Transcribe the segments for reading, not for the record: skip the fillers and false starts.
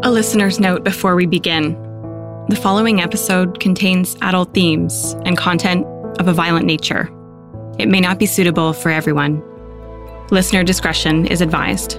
A listener's note before we begin. The following episode contains adult themes and content of a violent nature. It may not be suitable for everyone. Listener discretion is advised.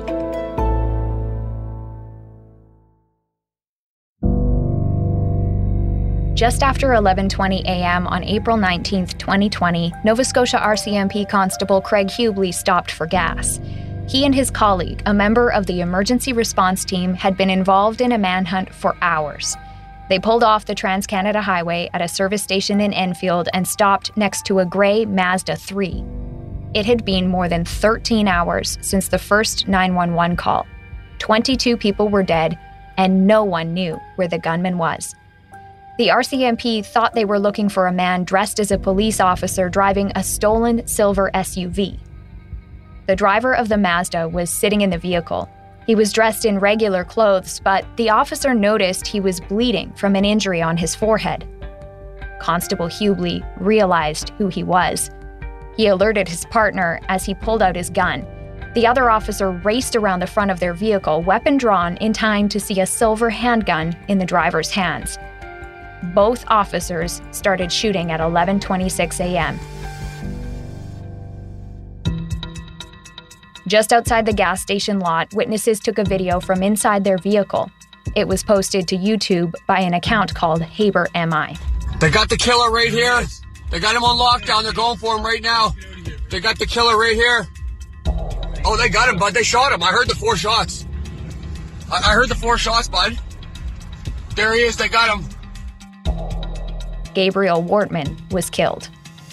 Just after 11:20 a.m. on April 19, 2020, Nova Scotia RCMP Constable Craig Hubley stopped for gas. He and his colleague, a member of the emergency response team, had been involved in a manhunt for hours. They pulled off the Trans-Canada Highway at a service station in Enfield and stopped next to a grey Mazda 3. It had been more than 13 hours since the first 911 call. 22 people were dead, and no one knew where the gunman was. The RCMP thought they were looking for a man dressed as a police officer driving a stolen silver SUV. The driver of the Mazda was sitting in the vehicle. He was dressed in regular clothes, but the officer noticed he was bleeding from an injury on his forehead. Constable Hubley realized who he was. He alerted his partner as he pulled out his gun. The other officer raced around the front of their vehicle, weapon drawn, in time to see a silver handgun in the driver's hands. Both officers started shooting at 11:26 a.m. Just outside the gas station lot, witnesses took a video from inside their vehicle. It was posted to YouTube by an account called Haber MI. They got the killer right here. They got him on lockdown. They're going for him right now. They got the killer right here. Oh, they got him, bud. They shot him. I heard the 4 shots. I heard the 4 shots, bud. There he is. They got him. Gabriel Wortman was killed.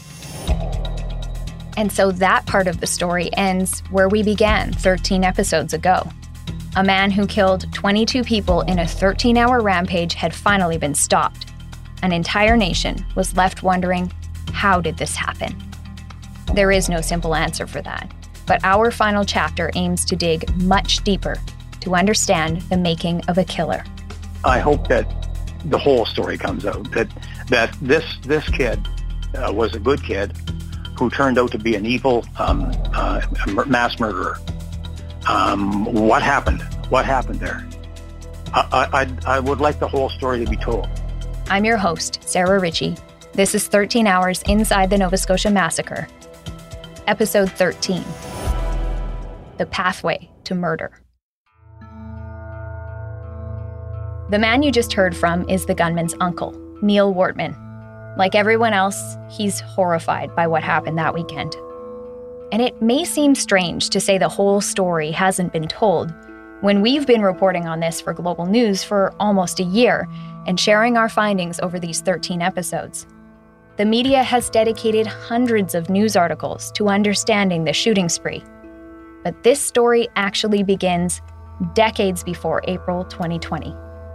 And so that part of the story ends where we began 13 episodes ago. A man who killed 22 people in a 13-hour rampage had finally been stopped. An entire nation was left wondering, how did this happen? There is no simple answer for that, but our final chapter aims to dig much deeper to understand the making of a killer. I hope that the whole story comes out, that this kid was a good kid who turned out to be an evil mass murderer. What happened? What happened there? I would like the whole story to be told. I'm your host, Sarah Ritchie. This is 13 Hours Inside the Nova Scotia Massacre. Episode 13, The Pathway to Murder. The man you just heard from is the gunman's uncle, Neil Wortman. Like everyone else, he's horrified by what happened that weekend. And it may seem strange to say the whole story hasn't been told when we've been reporting on this for Global News for almost a year and sharing our findings over these 13 episodes. The media has dedicated hundreds of news articles to understanding the shooting spree. But this story actually begins decades before April 2020.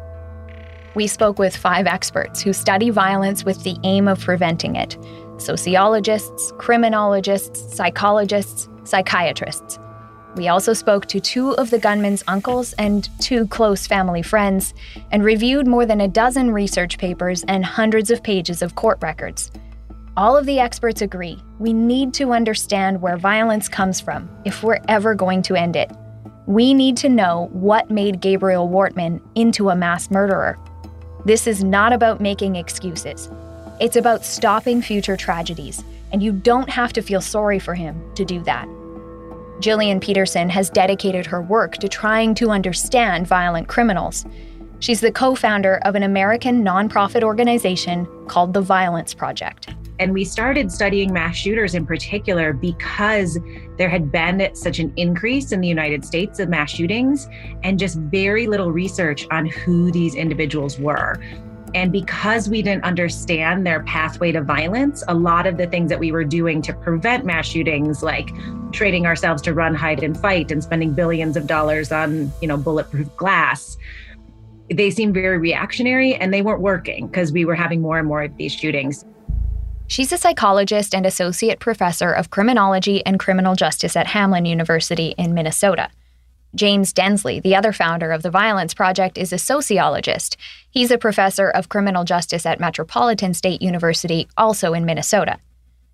We spoke with 5 experts who study violence with the aim of preventing it: sociologists, criminologists, psychologists, psychiatrists. We also spoke to 2 of the gunman's uncles and 2 close family friends, and reviewed more than a dozen research papers and hundreds of pages of court records. All of the experts agree we need to understand where violence comes from if we're ever going to end it. We need to know what made Gabriel Wortman into a mass murderer. This is not about making excuses. It's about stopping future tragedies, and you don't have to feel sorry for him to do that. Gillian Peterson has dedicated her work to trying to understand violent criminals. She's the co-founder of an American nonprofit organization called The Violence Project. And we started studying mass shooters in particular because there had been such an increase in the United States of mass shootings and just very little research on who these individuals were. And because we didn't understand their pathway to violence, a lot of the things that we were doing to prevent mass shootings, like training ourselves to run, hide, and fight and spending billions of dollars on, bulletproof glass, they seemed very reactionary and they weren't working because we were having more and more of these shootings. She's a psychologist and associate professor of criminology and criminal justice at Hamline University in Minnesota. James Densley, the other founder of the Violence Project, is a sociologist. He's a professor of criminal justice at Metropolitan State University, also in Minnesota.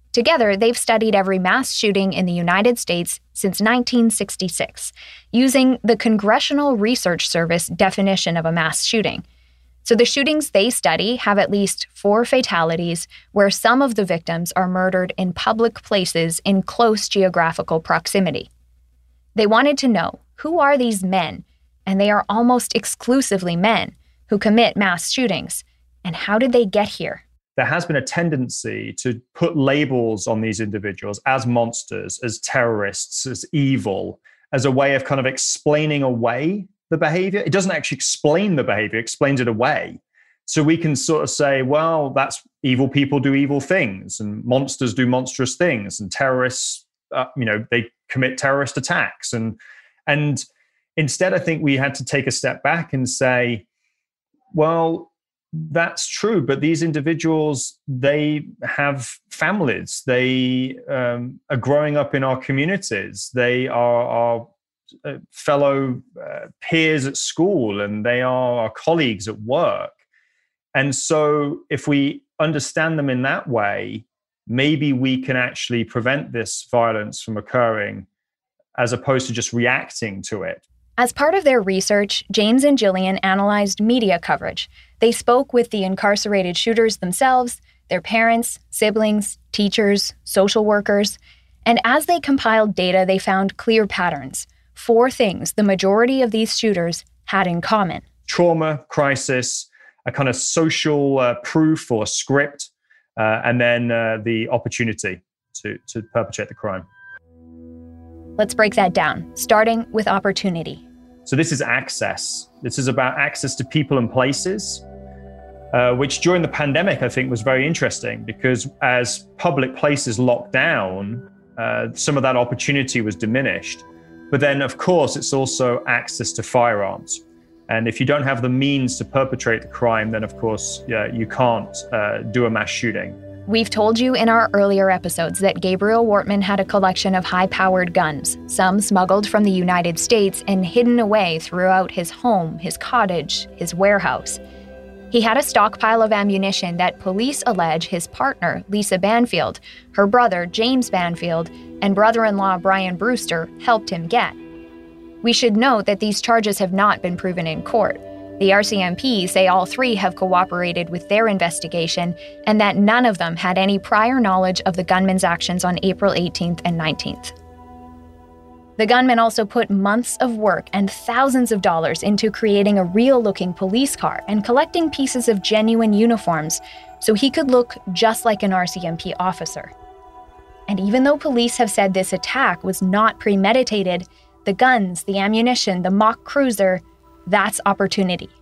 Together, they've studied every mass shooting in the United States since 1966, using the Congressional Research Service definition of a mass shooting. So the shootings they study have at least 4 fatalities, where some of the victims are murdered in public places in close geographical proximity. They wanted to know, who are these men, and they are almost exclusively men, who commit mass shootings, and how did they get here? There has been a tendency to put labels on these individuals as monsters, as terrorists, as evil, as a way of kind of explaining away the behavior. It doesn't actually explain the behavior, it explains it away. So we can sort of say, well, that's evil people do evil things, and monsters do monstrous things, and terrorists, they commit terrorist attacks. And instead, I think we had to take a step back and say, well, that's true, but these individuals, they have families. They are growing up in our communities. They are our fellow peers at school, and they are our colleagues at work. And so if we understand them in that way, maybe we can actually prevent this violence from occurring as opposed to just reacting to it. As part of their research, James and Gillian analyzed media coverage. They spoke with the incarcerated shooters themselves, their parents, siblings, teachers, social workers. And as they compiled data, they found clear patterns. 4 things the majority of these shooters had in common: trauma, crisis, a kind of social proof or script, and then the opportunity to perpetrate the crime. Let's break that down, starting with opportunity. So this is access. This is about access to people and places, which during the pandemic, I think, was very interesting, because as public places locked down, some of that opportunity was diminished. But then, of course, it's also access to firearms. And if you don't have the means to perpetrate the crime, then, of course, you can't do a mass shooting. We've told you in our earlier episodes that Gabriel Wortman had a collection of high-powered guns, some smuggled from the United States and hidden away throughout his home, his cottage, his warehouse. He had a stockpile of ammunition that police allege his partner, Lisa Banfield, her brother, James Banfield, and brother-in-law Brian Brewster helped him get. We should note that these charges have not been proven in court. The RCMP say all 3 have cooperated with their investigation and that none of them had any prior knowledge of the gunman's actions on April 18th and 19th. The gunman also put months of work and thousands of dollars into creating a real-looking police car and collecting pieces of genuine uniforms so he could look just like an RCMP officer. And even though police have said this attack was not premeditated, the guns, the ammunition, the mock cruiser, that's opportunity.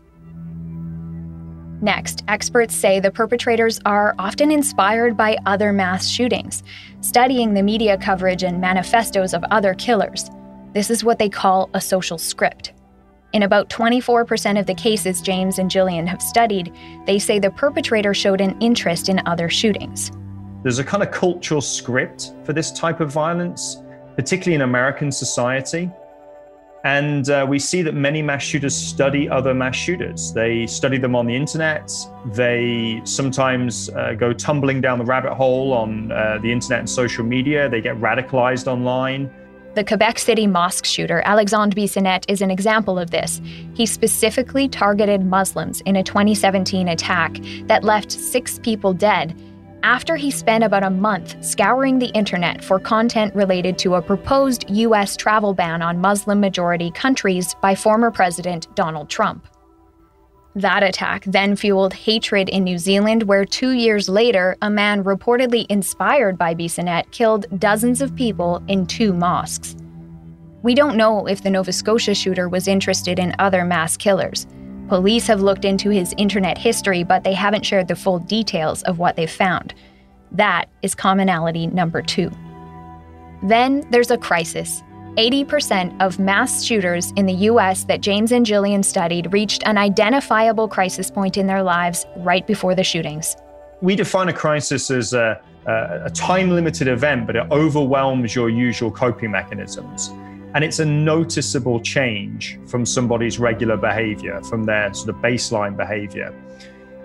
Next, experts say the perpetrators are often inspired by other mass shootings, studying the media coverage and manifestos of other killers. This is what they call a social script. In about 24% of the cases James and Gillian have studied, they say the perpetrator showed an interest in other shootings. There's a kind of cultural script for this type of violence, particularly in American society. And we see that many mass shooters study other mass shooters. They study them on the internet. They sometimes go tumbling down the rabbit hole on the internet and social media. They get radicalized online. The Quebec City mosque shooter, Alexandre Bissonnette, is an example of this. He specifically targeted Muslims in a 2017 attack that left 6 people dead, after he spent about a month scouring the internet for content related to a proposed U.S. travel ban on Muslim-majority countries by former President Donald Trump. That attack then fueled hatred in New Zealand, where 2 years later, a man reportedly inspired by Bissonnette killed dozens of people in 2 mosques. We don't know if the Nova Scotia shooter was interested in other mass killers. Police have looked into his internet history, but they haven't shared the full details of what they've found. That is commonality number 2. Then there's a crisis. 80% of mass shooters in the U.S. that James and Gillian studied reached an identifiable crisis point in their lives right before the shootings. We define a crisis as a time-limited event, but it overwhelms your usual coping mechanisms. And it's a noticeable change from somebody's regular behavior, from their sort of baseline behavior.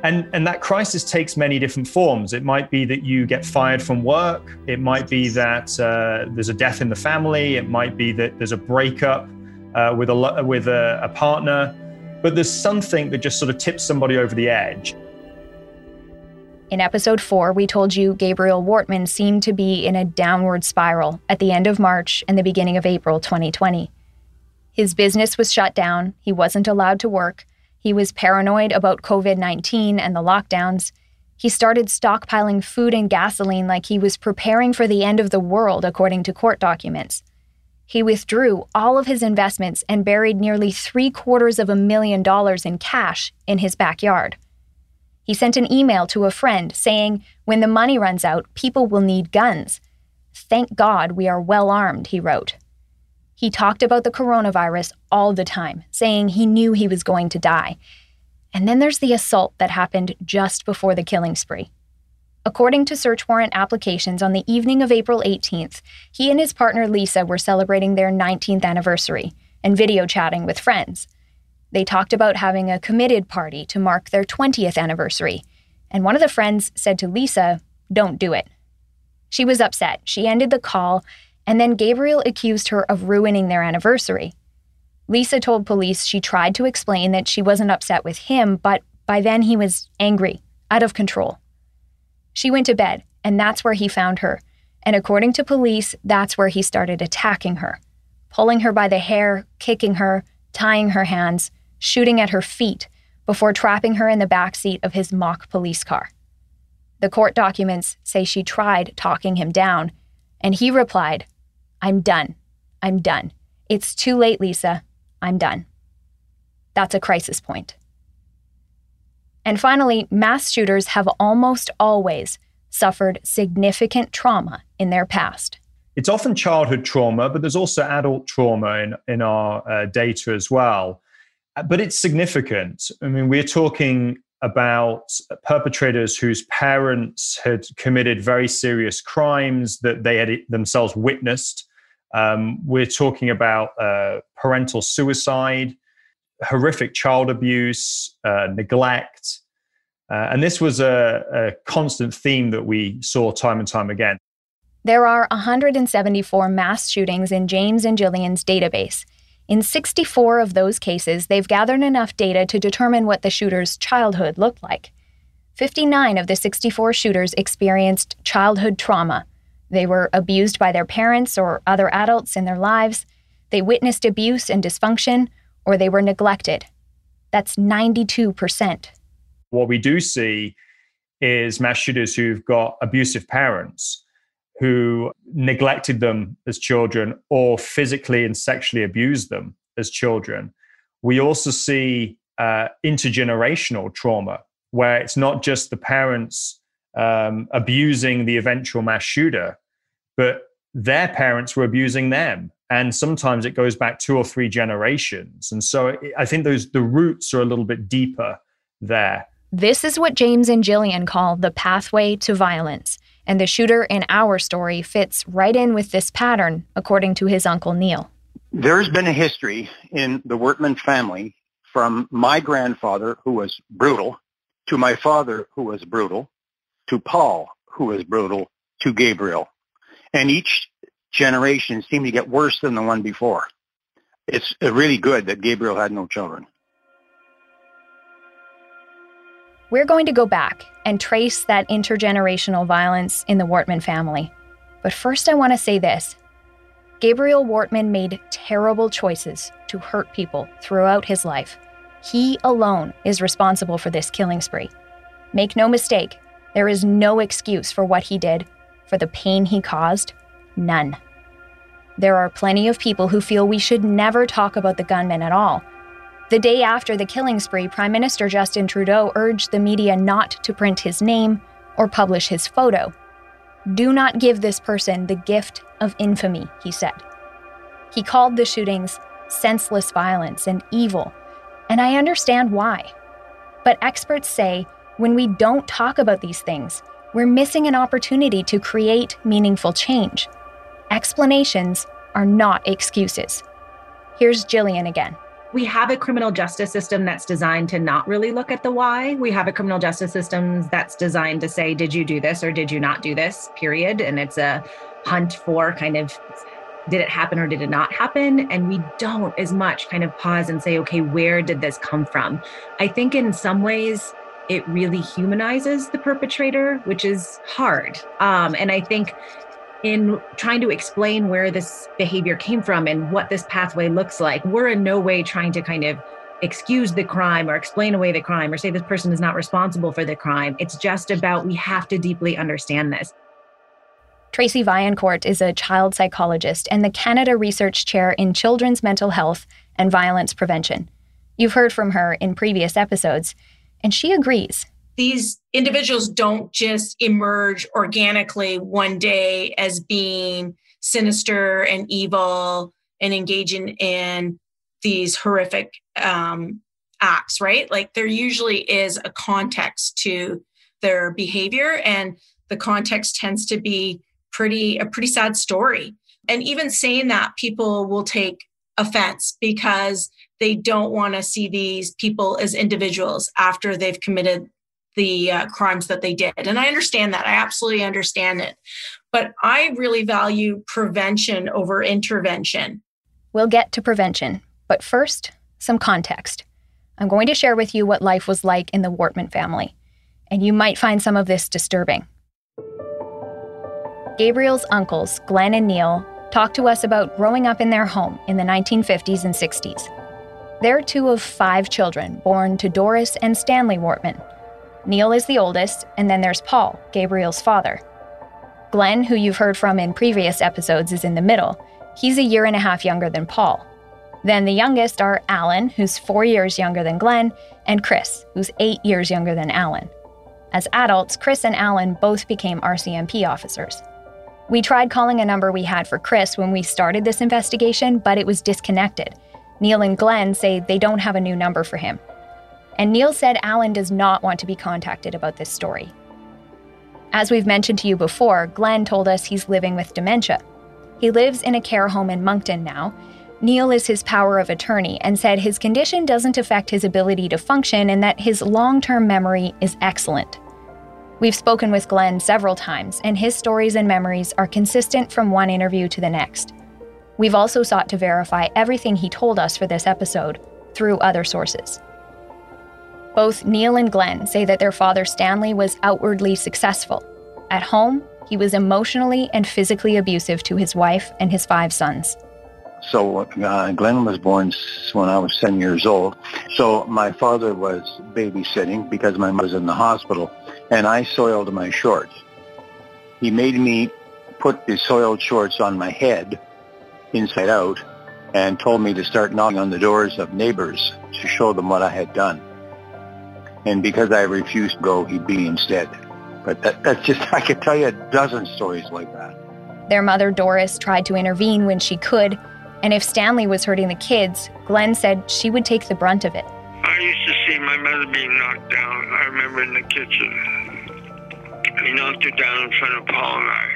And that crisis takes many different forms. It might be that you get fired from work. It might be that there's a death in the family. It might be that there's a breakup with a partner. But there's something that just sort of tips somebody over the edge. In episode 4, we told you Gabriel Wortman seemed to be in a downward spiral at the end of March and the beginning of April 2020. His business was shut down. He wasn't allowed to work. He was paranoid about COVID-19 and the lockdowns. He started stockpiling food and gasoline like he was preparing for the end of the world, according to court documents. He withdrew all of his investments and buried nearly $750,000 in cash in his backyard. He sent an email to a friend saying, "When the money runs out, people will need guns. Thank God we are well armed," he wrote. He talked about the coronavirus all the time, saying he knew he was going to die. And then there's the assault that happened just before the killing spree. According to search warrant applications, on the evening of April 18th, he and his partner Lisa were celebrating their 19th anniversary and video chatting with friends. They talked about having a committed party to mark their 20th anniversary, and one of the friends said to Lisa, "Don't do it." She was upset. She ended the call, and then Gabriel accused her of ruining their anniversary. Lisa told police she tried to explain that she wasn't upset with him, but by then he was angry, out of control. She went to bed, and that's where he found her. And according to police, that's where he started attacking her, pulling her by the hair, kicking her, tying her hands, shooting at her feet, before trapping her in the backseat of his mock police car. The court documents say she tried talking him down, and he replied, "I'm done. I'm done. It's too late, Lisa. I'm done." That's a crisis point. And finally, mass shooters have almost always suffered significant trauma in their past. It's often childhood trauma, but there's also adult trauma in our data as well. But it's significant. I mean, we're talking about perpetrators whose parents had committed very serious crimes that they had themselves witnessed. We're talking about parental suicide, horrific child abuse, neglect. And this was a constant theme that we saw time and time again. There are 174 mass shootings in James and Jillian's database. In 64 of those cases, they've gathered enough data to determine what the shooter's childhood looked like. 59 of the 64 shooters experienced childhood trauma. They were abused by their parents or other adults in their lives. They witnessed abuse and dysfunction, or they were neglected. That's 92%. What we do see is mass shooters who've got abusive parents who neglected them as children or physically and sexually abused them as children. We also see intergenerational trauma, where it's not just the parents abusing the eventual mass shooter, but their parents were abusing them. And sometimes it goes back 2 or 3 generations. And so I think the roots are a little bit deeper there. This is what James and Jillian call the pathway to violence. And the shooter in our story fits right in with this pattern, according to his uncle Neil. There's been a history in the Wortman family from my grandfather, who was brutal, to my father, who was brutal, to Paul, who was brutal, to Gabriel. And each generation seemed to get worse than the one before. It's really good that Gabriel had no children. We're going to go back and trace that intergenerational violence in the Wortman family. But first, I want to say this. Gabriel Wortman made terrible choices to hurt people throughout his life. He alone is responsible for this killing spree. Make no mistake, there is no excuse for what he did, for the pain he caused. None. There are plenty of people who feel we should never talk about the gunman at all. The day after the killing spree, Prime Minister Justin Trudeau urged the media not to print his name or publish his photo. Do not give this person the gift of infamy, he said. He called the shootings senseless violence and evil, and I understand why. But experts say when we don't talk about these things, we're missing an opportunity to create meaningful change. Explanations are not excuses. Here's Jillian again. We have a criminal justice system that's designed to not really look at the why. We have a criminal justice system that's designed to say, did you do this or did you not do this, period? And it's a hunt for kind of, did it happen or did it not happen? And we don't as much kind of pause and say, okay, where did this come from? I think in some ways, it really humanizes the perpetrator, which is hard. And I think in trying to explain where this behavior came from and what this pathway looks like, we're in no way trying to kind of excuse the crime or explain away the crime or say this person is not responsible for the crime. It's just about, we have to deeply understand this. Tracy Vaillancourt is a child psychologist and the Canada Research Chair in Children's Mental Health and Violence Prevention. You've heard from her in previous episodes, and she agrees. These individuals don't just emerge organically one day as being sinister and evil and engaging in these horrific acts, right? Like there usually is a context to their behavior, and the context tends to be a pretty sad story. And even saying that, people will take offense because they don't want to see these people as individuals after they've committed the crimes that they did. And I understand that. I absolutely understand it. But I really value prevention over intervention. We'll get to prevention, but first, some context. I'm going to share with you what life was like in the Wortman family, and you might find some of this disturbing. Gabriel's uncles, Glenn and Neil, talked to us about growing up in their home in the 1950s and 60s. They're two of 5 children born to Doris and Stanley Wortman. Neil is the oldest, and then there's Paul, Gabriel's father. Glenn, who you've heard from in previous episodes, is in the middle. He's a year and a half younger than Paul. Then the youngest are Alan, who's 4 years younger than Glenn, and Chris, who's 8 years younger than Alan. As adults, Chris and Alan both became RCMP officers. We tried calling a number we had for Chris when we started this investigation, but it was disconnected. Neil and Glenn say they don't have a new number for him. And Neil said Alan does not want to be contacted about this story. As we've mentioned to you before, Glenn told us he's living with dementia. He lives in a care home in Moncton now. Neil is his power of attorney and said his condition doesn't affect his ability to function and that his long-term memory is excellent. We've spoken with Glenn several times, and his stories and memories are consistent from one interview to the next. We've also sought to verify everything he told us for this episode through other sources. Both Neil and Glenn say that their father Stanley was outwardly successful. At home, he was emotionally and physically abusive to his wife and his 5 sons. So Glenn was born when I was 10 years old. So my father was babysitting because my mother was in the hospital, and I soiled my shorts. He made me put the soiled shorts on my head, inside out, and told me to start knocking on the doors of neighbors to show them what I had done. And because I refused to go, he beat me instead. But that's just, I could tell you a dozen stories like that. Their mother, Doris, tried to intervene when she could, and if Stanley was hurting the kids, Glenn said she would take the brunt of it. I used to see my mother being knocked down. I remember in the kitchen. He knocked her down in front of Paul and I.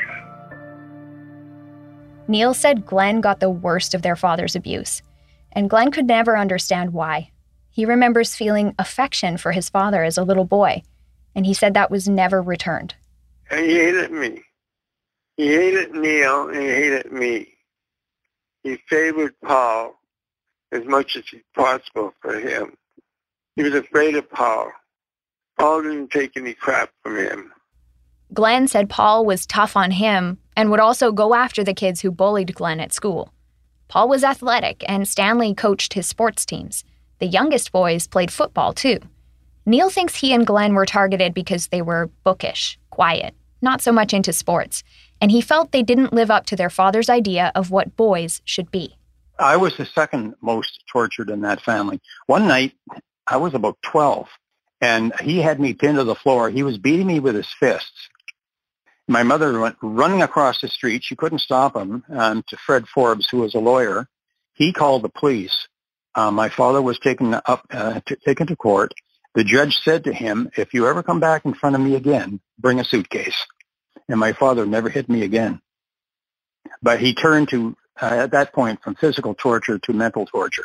Neil said Glenn got the worst of their father's abuse, and Glenn could never understand why. He remembers feeling affection for his father as a little boy, and he said that was never returned. And he hated me. He hated Neil, and he hated me. He favored Paul as much as possible for him. He was afraid of Paul. Paul didn't take any crap from him. Glenn said Paul was tough on him and would also go after the kids who bullied Glenn at school. Paul was athletic, and Stanley coached his sports teams. The youngest boys played football, too. Neil thinks he and Glenn were targeted because they were bookish, quiet, not so much into sports, and he felt they didn't live up to their father's idea of what boys should be. I was the second most tortured in that family. One night, I was about 12, and he had me pinned to the floor. He was beating me with his fists. My mother went running across the street. She couldn't stop him, to Fred Forbes, who was a lawyer. He called the police. My father was taken to court. The judge said to him, "If you ever come back in front of me again, bring a suitcase." And my father never hit me again. But he turned to, at that point, from physical torture to mental torture.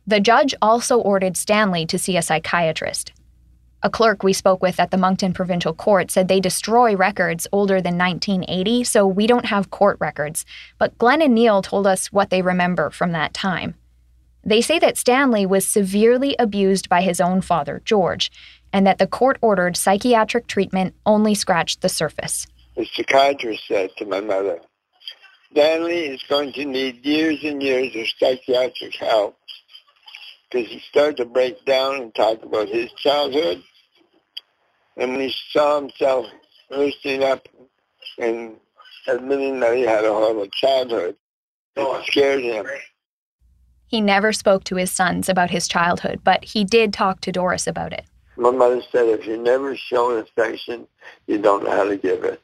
The judge also ordered Stanley to see a psychiatrist. A clerk we spoke with at the Moncton Provincial Court said they destroy records older than 1980, so we don't have court records. But Glenn and Neil told us what they remember from that time. They say that Stanley was severely abused by his own father, George, and that the court-ordered psychiatric treatment only scratched the surface. The psychiatrist said to my mother, Stanley is going to need years and years of psychiatric help, because he started to break down and talk about his childhood. And when he saw himself loosening up and admitting that he had a horrible childhood, it scared him. He never spoke to his sons about his childhood, but he did talk to Doris about it. My mother said, if you never show affection, you don't know how to give it.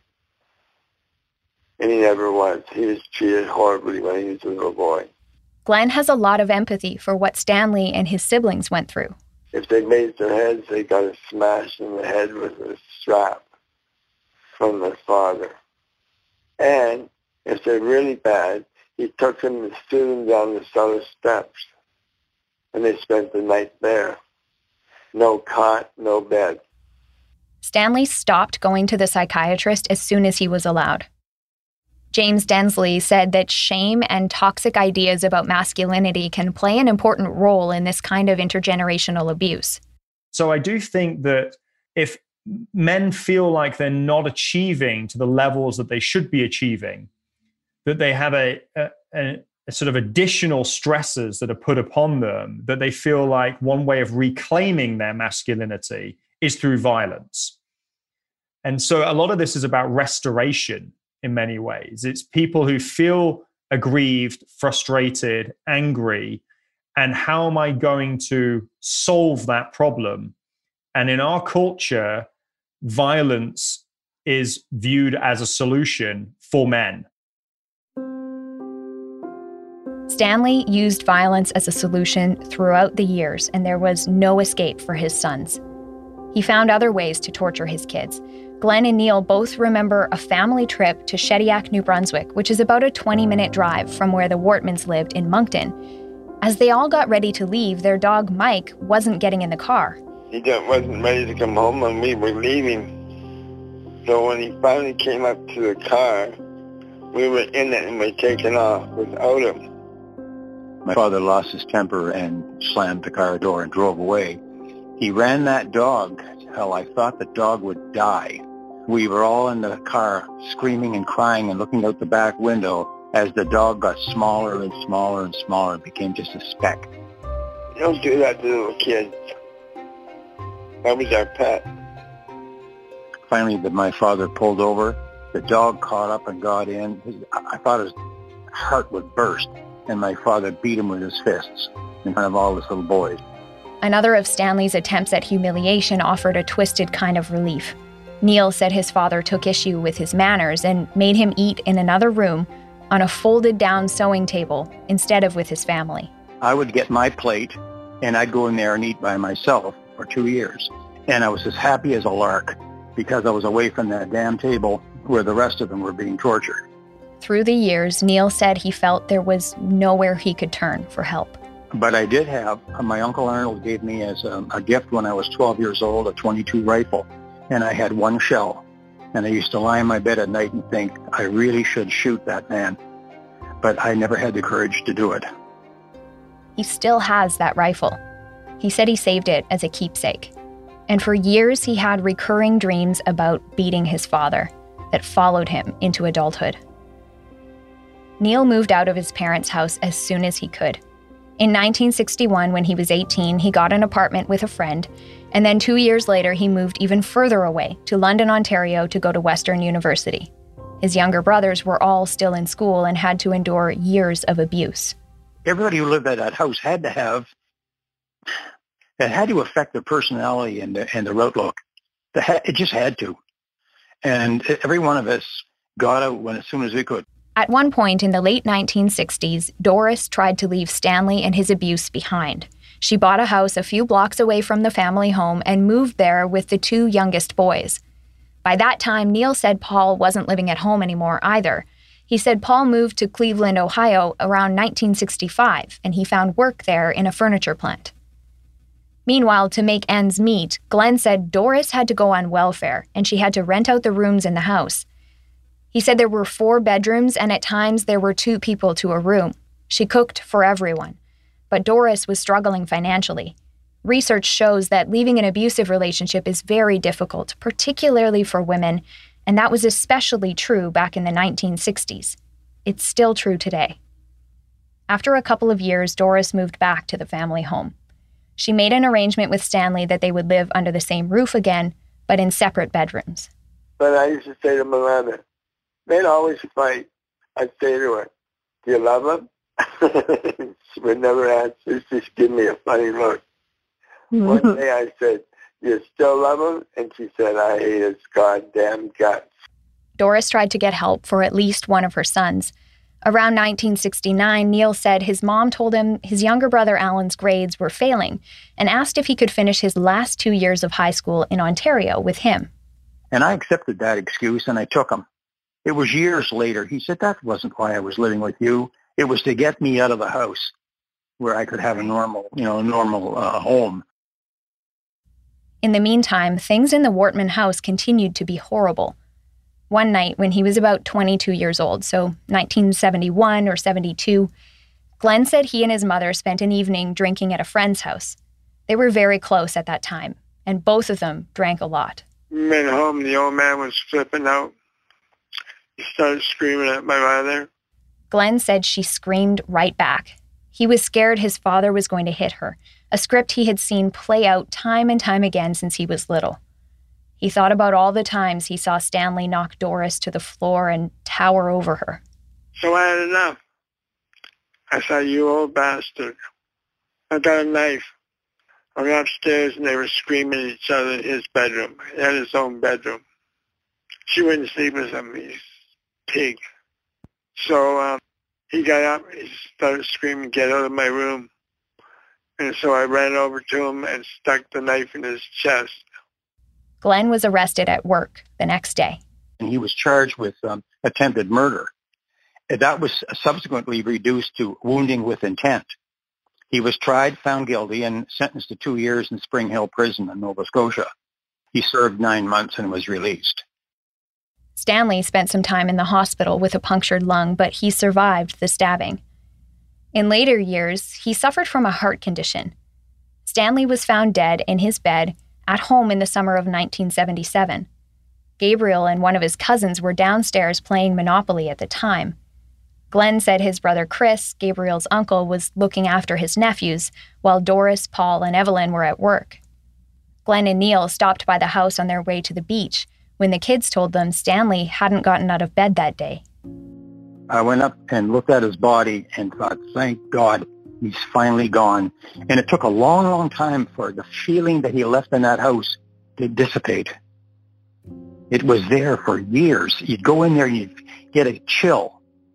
And he never was. He was treated horribly when he was a little boy. Glenn has a lot of empathy for what Stanley and his siblings went through. If they raised their heads, they got a smash in the head with a strap from their father. And if they're really bad, he took them and threw them down the cellar steps. And they spent the night there. No cot, no bed. Stanley stopped going to the psychiatrist as soon as he was allowed. James Densley said that shame and toxic ideas about masculinity can play an important role in this kind of intergenerational abuse. So I do think that if men feel like they're not achieving to the levels that they should be achieving, that they have a sort of additional stresses that are put upon them, that they feel like one way of reclaiming their masculinity is through violence. And so a lot of this is about restoration in many ways. It's people who feel aggrieved, frustrated, angry, and how am I going to solve that problem? And in our culture, violence is viewed as a solution for men. Stanley used violence as a solution throughout the years, and there was no escape for his sons. He found other ways to torture his kids. Glenn and Neil both remember a family trip to Shediac, New Brunswick, which is about a 20-minute drive from where the Wortmans lived in Moncton. As they all got ready to leave, their dog Mike wasn't getting in the car. He wasn't ready to come home when we were leaving. So when he finally came up to the car, we were in it and we were taking off without him. My father lost his temper and slammed the car door and drove away. He ran that dog till I thought the dog would die. We were all in the car screaming and crying and looking out the back window as the dog got smaller and smaller and smaller and became just a speck. You don't do that to little kids. That was our pet. Finally, my father pulled over. The dog caught up and got in. I thought his heart would burst, and my father beat him with his fists in front of all his little boys. Another of Stanley's attempts at humiliation offered a twisted kind of relief. Neil said his father took issue with his manners and made him eat in another room on a folded-down sewing table instead of with his family. I would get my plate, and I'd go in there and eat by myself for 2 years. And I was as happy as a lark because I was away from that damn table where the rest of them were being tortured. Through the years, Neil said he felt there was nowhere he could turn for help. But I did have, my Uncle Arnold gave me as a gift when I was 12 years old, a .22 rifle. And I had one shell. And I used to lie in my bed at night and think, I really should shoot that man. But I never had the courage to do it. He still has that rifle. He said he saved it as a keepsake. And for years, he had recurring dreams about beating his father that followed him into adulthood. Neil moved out of his parents' house as soon as he could. In 1961, when he was 18, he got an apartment with a friend, and then 2 years later, he moved even further away to London, Ontario to go to Western University. His younger brothers were all still in school and had to endure years of abuse. Everybody who lived at that house had to have, it had to affect their personality and their outlook. It just had to. And every one of us got out as soon as we could. At one point in the late 1960s, Doris tried to leave Stanley and his abuse behind. She bought a house a few blocks away from the family home and moved there with the 2 youngest boys. By that time, Neil said Paul wasn't living at home anymore either. He said Paul moved to Cleveland, Ohio around 1965, and he found work there in a furniture plant. Meanwhile, to make ends meet, Glenn said Doris had to go on welfare, and she had to rent out the rooms in the house. He said there were 4 bedrooms, and at times there were 2 people to a room. She cooked for everyone. But Doris was struggling financially. Research shows that leaving an abusive relationship is very difficult, particularly for women, and that was especially true back in the 1960s. It's still true today. After a couple of years, Doris moved back to the family home. She made an arrangement with Stanley that they would live under the same roof again, but in separate bedrooms. But I used to say to Miranda, they'd always fight. I'd say to her, do you love him? She would never answer. She'd just give me a funny look. One day I said, you still love him? And she said, I hate his goddamn guts. Doris tried to get help for at least one of her sons. Around 1969, Neil said his mom told him his younger brother Alan's grades were failing and asked if he could finish his last 2 years of high school in Ontario with him. And I accepted that excuse, and I took him. It was years later. He said, that wasn't why I was living with you. It was to get me out of the house where I could have a normal home. In the meantime, things in the Wortman house continued to be horrible. One night, when he was about 22 years old, so 1971 or 72, Glenn said he and his mother spent an evening drinking at a friend's house. They were very close at that time, and both of them drank a lot. Went home, the old man was flipping out. He started screaming at my mother. Glenn said she screamed right back. He was scared his father was going to hit her, a script he had seen play out time and time again since he was little. He thought about all the times he saw Stanley knock Doris to the floor and tower over her. So I had enough. I said, you old bastard. I got a knife. I went upstairs and they were screaming at each other in his bedroom. He had his own bedroom. She wouldn't sleep with him, he's a pig. So he got up, he started screaming, get out of my room. And so I ran over to him and stuck the knife in his chest. Glenn was arrested at work the next day. And he was charged with attempted murder. That was subsequently reduced to wounding with intent. He was tried, found guilty, and sentenced to 2 years in Spring Hill Prison in Nova Scotia. He served 9 months and was released. Stanley spent some time in the hospital with a punctured lung, but he survived the stabbing. In later years, he suffered from a heart condition. Stanley was found dead in his bed at home in the summer of 1977. Gabriel and one of his cousins were downstairs playing Monopoly at the time. Glenn said his brother Chris, Gabriel's uncle, was looking after his nephews, while Doris, Paul, and Evelyn were at work. Glenn and Neil stopped by the house on their way to the beach when the kids told them Stanley hadn't gotten out of bed that day. I went up and looked at his body and thought, thank God, he's finally gone. And it took a long, long time for the feeling that he left in that house to dissipate. It was there for years. You'd go in there and you'd get a chill.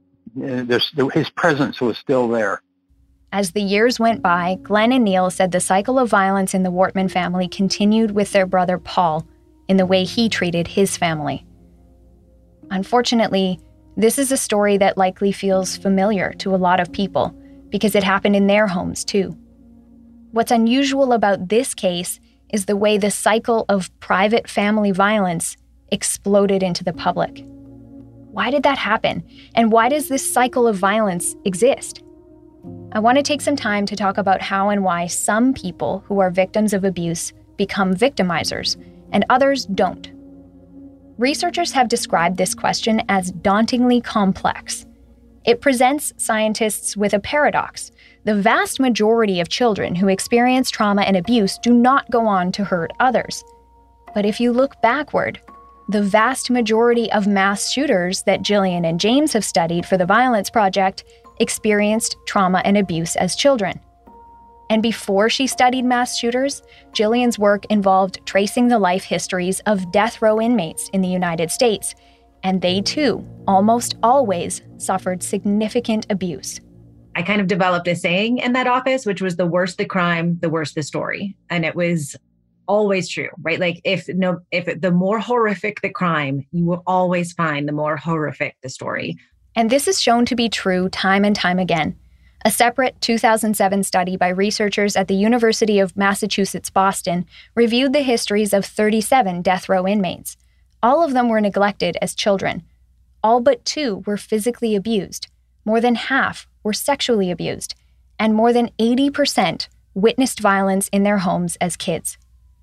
His presence was still there. As the years went by, Glenn and Neil said the cycle of violence in the Wortman family continued with their brother Paul in the way he treated his family. Unfortunately, this is a story that likely feels familiar to a lot of people because it happened in their homes too. What's unusual about this case is the way the cycle of private family violence exploded into the public. Why did that happen? And why does this cycle of violence exist? I want to take some time to talk about how and why some people who are victims of abuse become victimizers and others don't. Researchers have described this question as dauntingly complex. It presents scientists with a paradox. The vast majority of children who experience trauma and abuse do not go on to hurt others. But if you look backward, the vast majority of mass shooters that Jillian and James have studied for the Violence Project experienced trauma and abuse as children. And before she studied mass shooters, Jillian's work involved tracing the life histories of death row inmates in the United States, and they too almost always suffered significant abuse. I kind of developed a saying in that office, which was the worse the crime, the worse the story. And it was always true, right? Like if the more horrific the crime, you will always find the more horrific the story. And this is shown to be true time and time again. A separate 2007 study by researchers at the University of Massachusetts, Boston, reviewed the histories of 37 death row inmates. All of them were neglected as children. All but 2 were physically abused. More than half were sexually abused. And more than 80% witnessed violence in their homes as kids.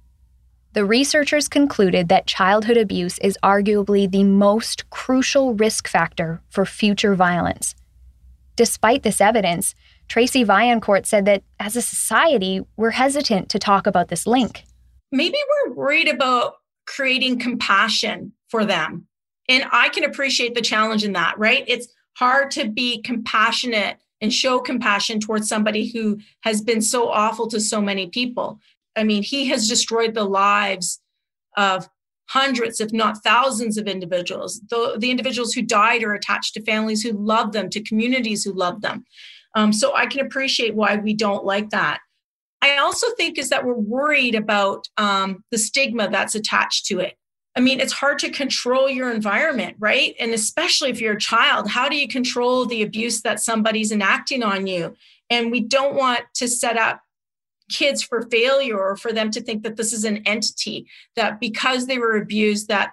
The researchers concluded that childhood abuse is arguably the most crucial risk factor for future violence. Despite this evidence, Tracy Vaillancourt said that as a society, we're hesitant to talk about this link. Maybe we're worried about creating compassion for them. And I can appreciate the challenge in that, right? It's hard to be compassionate and show compassion towards somebody who has been so awful to so many people. I mean, he has destroyed the lives of hundreds, if not thousands of individuals. The individuals who died are attached to families who love them, to communities who love them. So I can appreciate why we don't like that. I also think is that we're worried about the stigma that's attached to it. I mean, it's hard to control your environment, right? And especially if you're a child, how do you control the abuse that somebody's enacting on you? And we don't want to set up kids for failure or for them to think that this is an entity, that because they were abused, that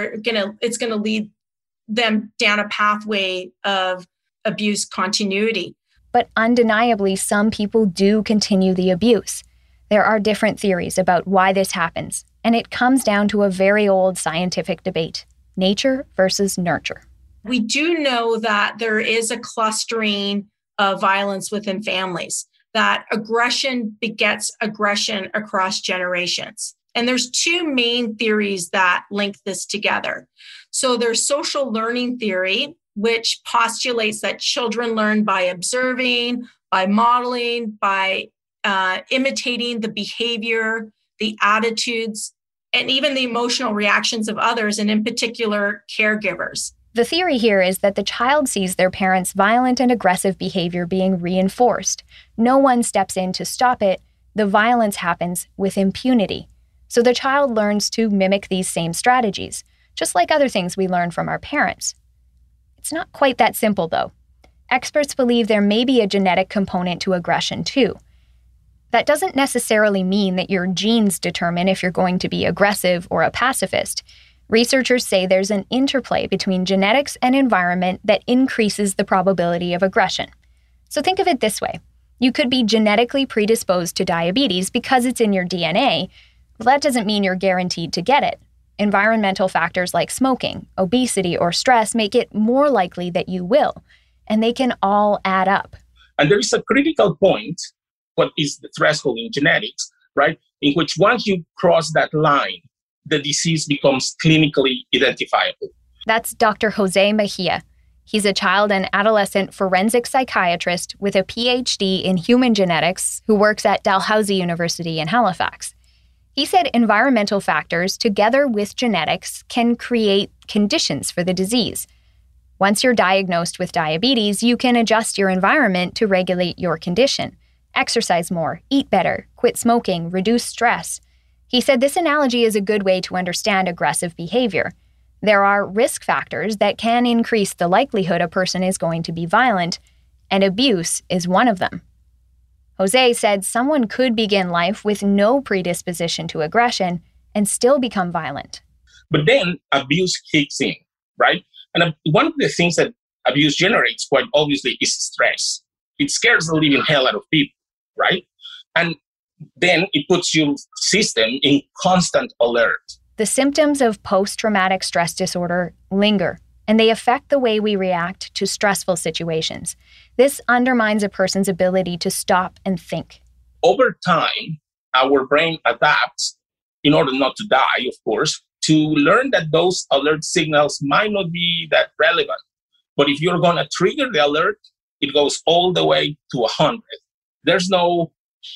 it's going to lead them down a pathway of abuse continuity. But undeniably, some people do continue the abuse. There are different theories about why this happens, and it comes down to a very old scientific debate: nature versus nurture. We do know that there is a clustering of violence within families, that aggression begets aggression across generations. And there's 2 main theories that link this together. So there's social learning theory, which postulates that children learn by observing, by modeling, by imitating the behavior, the attitudes, and even the emotional reactions of others, and in particular, caregivers. The theory here is that the child sees their parents' violent and aggressive behavior being reinforced. No one steps in to stop it. The violence happens with impunity. So the child learns to mimic these same strategies, just like other things we learn from our parents. It's not quite that simple, though. Experts believe there may be a genetic component to aggression, too. That doesn't necessarily mean that your genes determine if you're going to be aggressive or a pacifist. Researchers say there's an interplay between genetics and environment that increases the probability of aggression. So think of it this way. You could be genetically predisposed to diabetes because it's in your DNA. Well, that doesn't mean you're guaranteed to get it. Environmental factors like smoking, obesity, or stress make it more likely that you will, and they can all add up. And there is a critical point, what is the threshold in genetics, right? In which once you cross that line, the disease becomes clinically identifiable. That's Dr. Jose Mejia. He's a child and adolescent forensic psychiatrist with a PhD in human genetics who works at Dalhousie University in Halifax. He said environmental factors, together with genetics, can create conditions for the disease. Once you're diagnosed with diabetes, you can adjust your environment to regulate your condition. Exercise more, eat better, quit smoking, reduce stress. He said this analogy is a good way to understand aggressive behavior. There are risk factors that can increase the likelihood a person is going to be violent, and abuse is one of them. Jose said someone could begin life with no predisposition to aggression and still become violent. But then abuse kicks in, right? And one of the things that abuse generates, quite obviously, is stress. It scares the living hell out of people, right? And then it puts your system in constant alert. The symptoms of post-traumatic stress disorder linger, and they affect the way we react to stressful situations. This undermines a person's ability to stop and think. Over time, our brain adapts, in order not to die, of course, to learn that those alert signals might not be that relevant. But if you're going to trigger the alert, it goes all the way to 100. There's no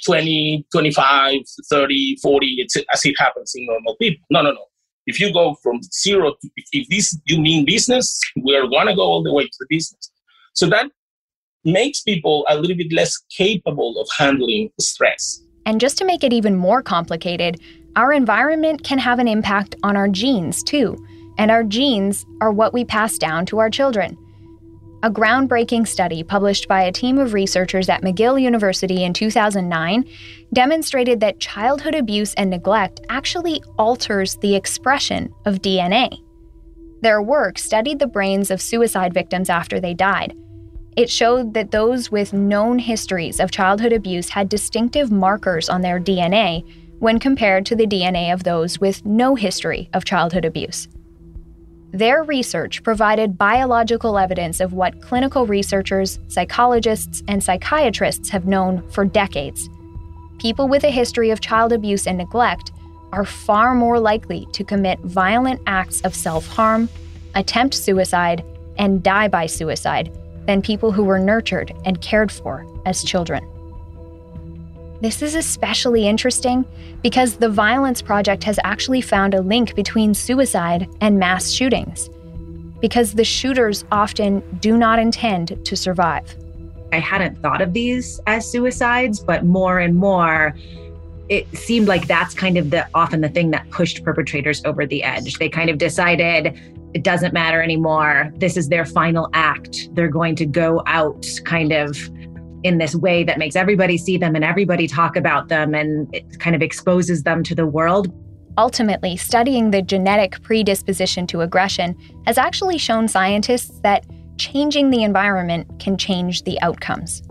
20, 25, 30, 40, as it happens in normal people. No. If you go from 0 to, if this you mean business, we are going to go all the way to the business. So that makes people a little bit less capable of handling stress. And just to make it even more complicated, our environment can have an impact on our genes too. And our genes are what we pass down to our children. A groundbreaking study published by a team of researchers at McGill University in 2009 demonstrated that childhood abuse and neglect actually alters the expression of DNA. Their work studied the brains of suicide victims after they died. It showed that those with known histories of childhood abuse had distinctive markers on their DNA when compared to the DNA of those with no history of childhood abuse. Their research provided biological evidence of what clinical researchers, psychologists, and psychiatrists have known for decades. People with a history of child abuse and neglect are far more likely to commit violent acts of self-harm, attempt suicide, and die by suicide than people who were nurtured and cared for as children. This is especially interesting because the Violence Project has actually found a link between suicide and mass shootings, because the shooters often do not intend to survive. I hadn't thought of these as suicides, but more and more, it seemed like that's kind of often the thing that pushed perpetrators over the edge. They kind of decided it doesn't matter anymore. This is their final act. They're going to go out kind of in this way that makes everybody see them and everybody talk about them, and it kind of exposes them to the world. Ultimately, studying the genetic predisposition to aggression has actually shown scientists that changing the environment can change the outcomes.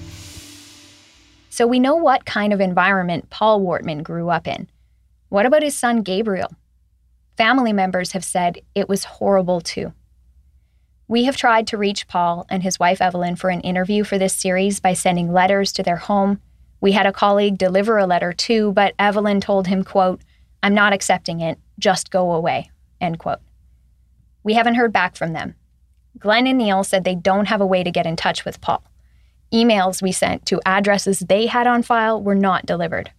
So we know what kind of environment Paul Wortman grew up in. What about his son Gabriel? Family members have said it was horrible too. We have tried to reach Paul and his wife Evelyn for an interview for this series by sending letters to their home. We had a colleague deliver a letter too, but Evelyn told him, quote, "I'm not accepting it, just go away," end quote. We haven't heard back from them. Glenn and Neil said they don't have a way to get in touch with Paul. Emails we sent to addresses they had on file were not delivered.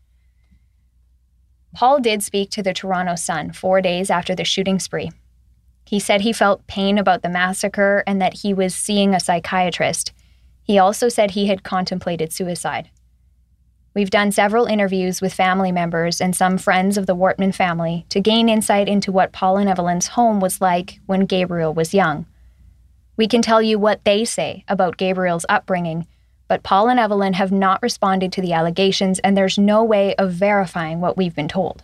Paul did speak to the Toronto Sun 4 days after the shooting spree. He said he felt pain about the massacre and that he was seeing a psychiatrist. He also said he had contemplated suicide. We've done several interviews with family members and some friends of the Wortman family to gain insight into what Paul and Evelyn's home was like when Gabriel was young. We can tell you what they say about Gabriel's upbringing, but Paul and Evelyn have not responded to the allegations, and there's no way of verifying what we've been told.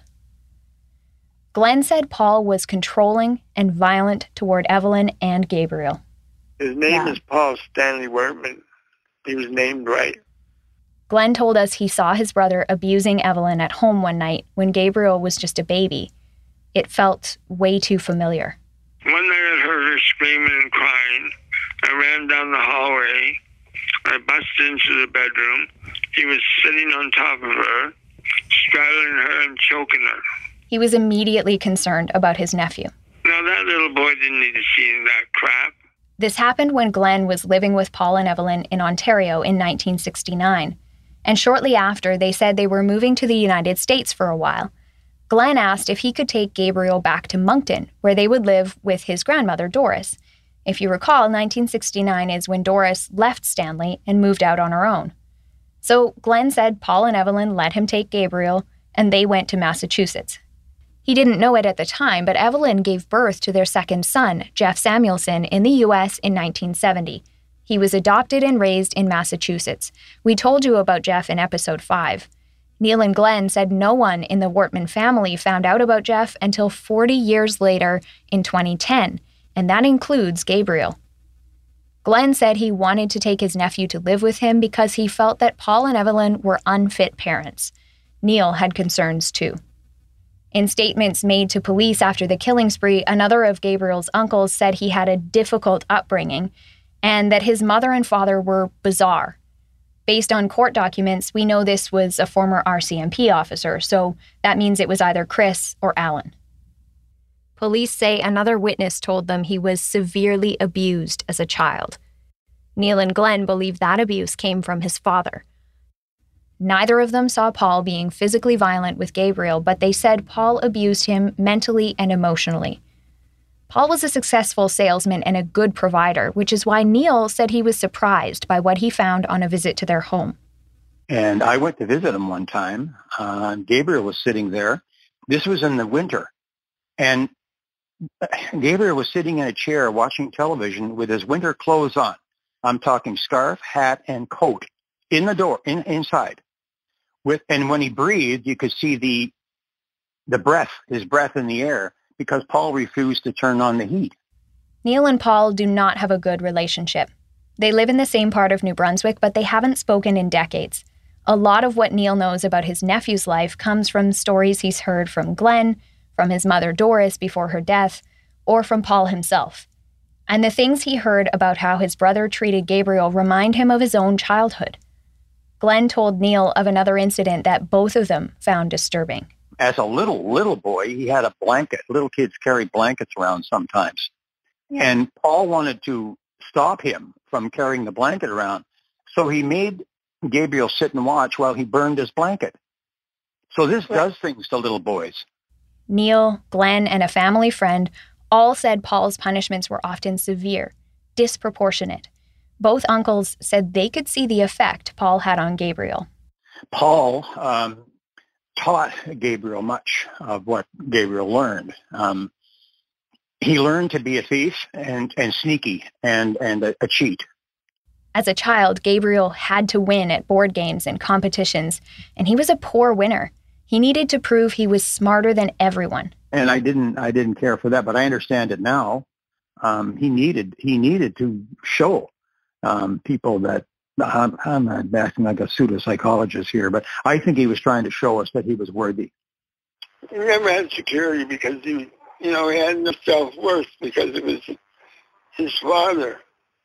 Glenn said Paul was controlling and violent toward Evelyn and Gabriel. His name is Paul Stanley Wortman. He was named right. Glenn told us he saw his brother abusing Evelyn at home one night when Gabriel was just a baby. It felt way too familiar. One night I heard her screaming and crying. I ran down the hallway. I busted into the bedroom. He was sitting on top of her, straddling her and choking her. He was immediately concerned about his nephew. Now that little boy didn't need to see that crap. This happened when Glenn was living with Paul and Evelyn in Ontario in 1969. And shortly after, they said they were moving to the United States for a while. Glenn asked if he could take Gabriel back to Moncton, where they would live with his grandmother, Doris. If you recall, 1969 is when Doris left Stanley and moved out on her own. So Glenn said Paul and Evelyn let him take Gabriel, and they went to Massachusetts. He didn't know it at the time, but Evelyn gave birth to their second son, Jeff Samuelson, in the U.S. in 1970. He was adopted and raised in Massachusetts. We told you about Jeff in episode 5. Neil and Glenn said no one in the Wortman family found out about Jeff until 40 years later in 2010, and that includes Gabriel. Glenn said he wanted to take his nephew to live with him because he felt that Paul and Evelyn were unfit parents. Neil had concerns too. In statements made to police after the killing spree, another of Gabriel's uncles said he had a difficult upbringing and that his mother and father were bizarre. Based on court documents, we know this was a former RCMP officer, so that means it was either Chris or Alan. Police say another witness told them he was severely abused as a child. Neil and Glenn believe that abuse came from his father. Neither of them saw Paul being physically violent with Gabriel, but they said Paul abused him mentally and emotionally. Paul was a successful salesman and a good provider, which is why Neil said he was surprised by what he found on a visit to their home. And I went to visit him one time. Gabriel was sitting there. This was in the winter. And Gabriel was sitting in a chair watching television with his winter clothes on. I'm talking scarf, hat, and coat in the door, inside. And when he breathed, you could see the breath, his breath in the air, because Paul refused to turn on the heat. Neil and Paul do not have a good relationship. They live in the same part of New Brunswick, but they haven't spoken in decades. A lot of what Neil knows about his nephew's life comes from stories he's heard from Glenn, from his mother Doris before her death, or from Paul himself. And the things he heard about how his brother treated Gabriel remind him of his own childhood. Glenn told Neil of another incident that both of them found disturbing. As a little boy, he had a blanket. Little kids carry blankets around sometimes. And Paul wanted to stop him from carrying the blanket around. So he made Gabriel sit and watch while he burned his blanket. So this does things to little boys. Neil, Glenn, and a family friend all said Paul's punishments were often severe, disproportionate. Both uncles said they could see the effect Paul had on Gabriel. Paul taught Gabriel much of what Gabriel learned. He learned to be a thief and sneaky and a cheat. As a child, Gabriel had to win at board games and competitions, and he was a poor winner. He needed to prove he was smarter than everyone. And I didn't care for that, but I understand it now. He needed to show people that I'm not acting like a pseudo-psychologist here, but I think he was trying to show us that he was worthy. He never had security because he had no self-worth because it was his father.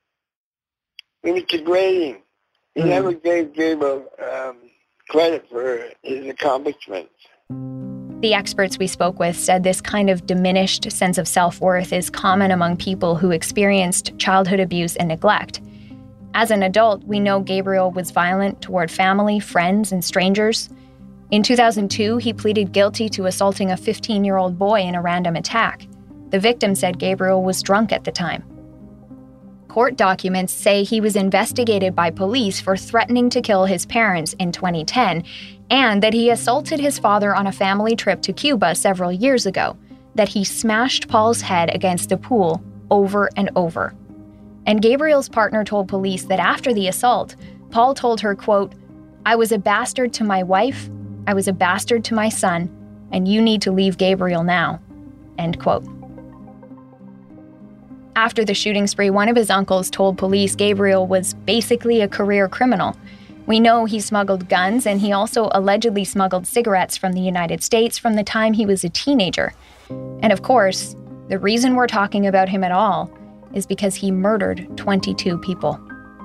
It was degrading. He never gave Gabriel credit for his accomplishments. The experts we spoke with said this kind of diminished sense of self-worth is common among people who experienced childhood abuse and neglect. As an adult, we know Gabriel was violent toward family, friends, and strangers. In 2002, he pleaded guilty to assaulting a 15-year-old boy in a random attack. The victim said Gabriel was drunk at the time. Court documents say he was investigated by police for threatening to kill his parents in 2010, and that he assaulted his father on a family trip to Cuba several years ago, that he smashed Paul's head against the pool over and over. And Gabriel's partner told police that after the assault, Paul told her, quote, "I was a bastard to my wife, I was a bastard to my son, and you need to leave Gabriel now," end quote. After the shooting spree, one of his uncles told police Gabriel was basically a career criminal. We know he smuggled guns, and he also allegedly smuggled cigarettes from the United States from the time he was a teenager. And of course, the reason we're talking about him at all is because he murdered 22 people.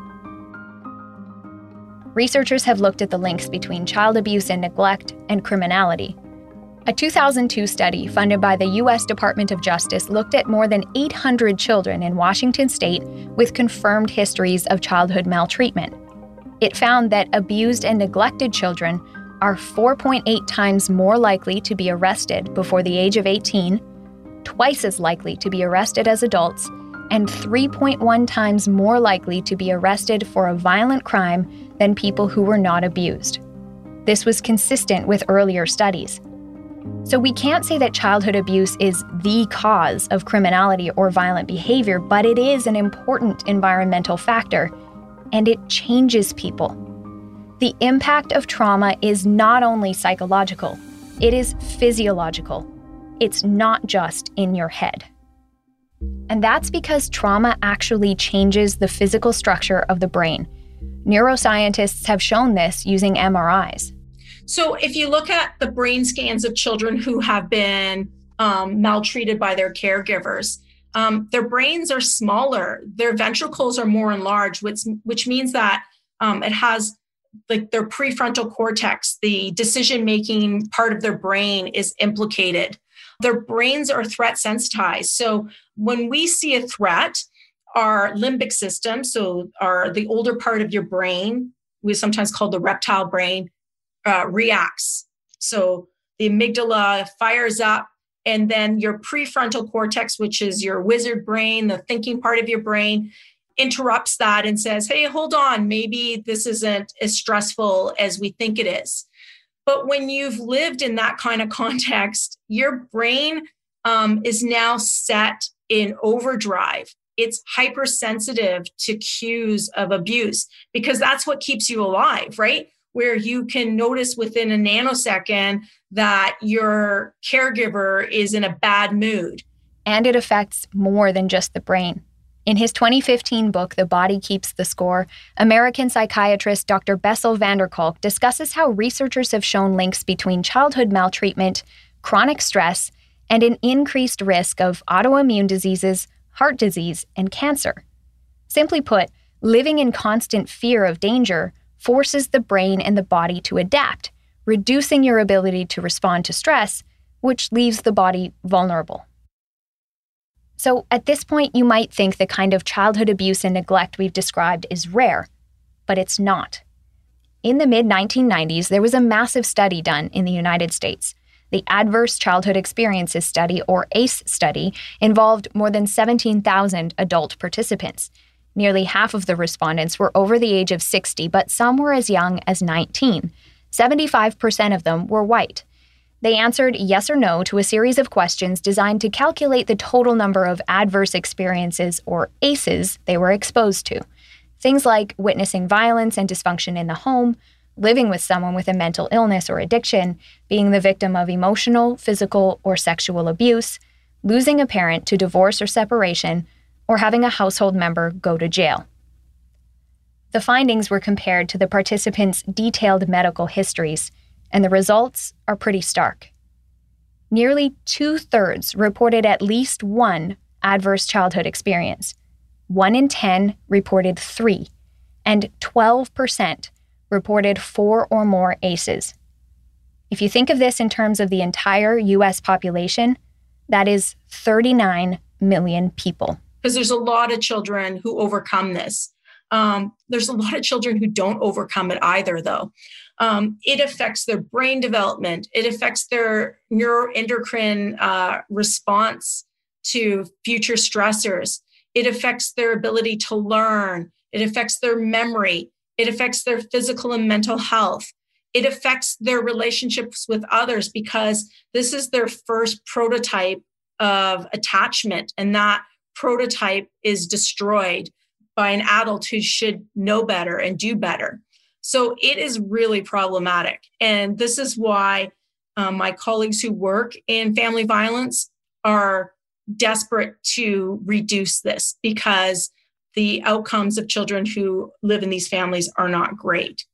Researchers have looked at the links between child abuse and neglect and criminality. A 2002 study funded by the U.S. Department of Justice looked at more than 800 children in Washington state with confirmed histories of childhood maltreatment. It found that abused and neglected children are 4.8 times more likely to be arrested before the age of 18, twice as likely to be arrested as adults, and 3.1 times more likely to be arrested for a violent crime than people who were not abused. This was consistent with earlier studies. So we can't say that childhood abuse is the cause of criminality or violent behavior, but it is an important environmental factor, and it changes people. The impact of trauma is not only psychological, it is physiological. It's not just in your head. And that's because trauma actually changes the physical structure of the brain. Neuroscientists have shown this using MRIs. So if you look at the brain scans of children who have been maltreated by their caregivers, their brains are smaller, their ventricles are more enlarged, which means that it has like their prefrontal cortex, the decision-making part of their brain is implicated. Their brains are threat sensitized. So when we see a threat, our limbic system, so the older part of your brain, we sometimes call the reptile brain, reacts. So the amygdala fires up, and then your prefrontal cortex, which is your wizard brain, the thinking part of your brain, interrupts that and says, hey, hold on, maybe this isn't as stressful as we think it is. But when you've lived in that kind of context, your brain is now set in overdrive. It's hypersensitive to cues of abuse because that's what keeps you alive, right? Where you can notice within a nanosecond that your caregiver is in a bad mood. And it affects more than just the brain. In his 2015 book, The Body Keeps the Score, American psychiatrist Dr. Bessel van der Kolk discusses how researchers have shown links between childhood maltreatment, chronic stress, and an increased risk of autoimmune diseases, heart disease, and cancer. Simply put, living in constant fear of danger forces the brain and the body to adapt, reducing your ability to respond to stress, which leaves the body vulnerable. So at this point, you might think the kind of childhood abuse and neglect we've described is rare, but it's not. In the mid-1990s, there was a massive study done in the United States. The Adverse Childhood Experiences Study, or ACE study, involved more than 17,000 adult participants. Nearly half of the respondents were over the age of 60, but some were as young as 19. 75% of them were white. They answered yes or no to a series of questions designed to calculate the total number of adverse experiences, or ACEs, they were exposed to. Things like witnessing violence and dysfunction in the home, living with someone with a mental illness or addiction, being the victim of emotional, physical, or sexual abuse, losing a parent to divorce or separation, or having a household member go to jail. The findings were compared to the participants' detailed medical histories, and the results are pretty stark. Nearly 2/3 reported at least one adverse childhood experience. 1 in 10 reported 3, and 12% reported 4 or more ACEs. If you think of this in terms of the entire U.S. population, that is 39 million people. Because there's a lot of children who overcome this. There's a lot of children who don't overcome it either, though. It affects their brain development. It affects their neuroendocrine response to future stressors. It affects their ability to learn. It affects their memory. It affects their physical and mental health. It affects their relationships with others because this is their first prototype of attachment, and that prototype is destroyed by an adult who should know better and do better. So it is really problematic. And this is why my colleagues who work in family violence are desperate to reduce this, because the outcomes of children who live in these families are not great.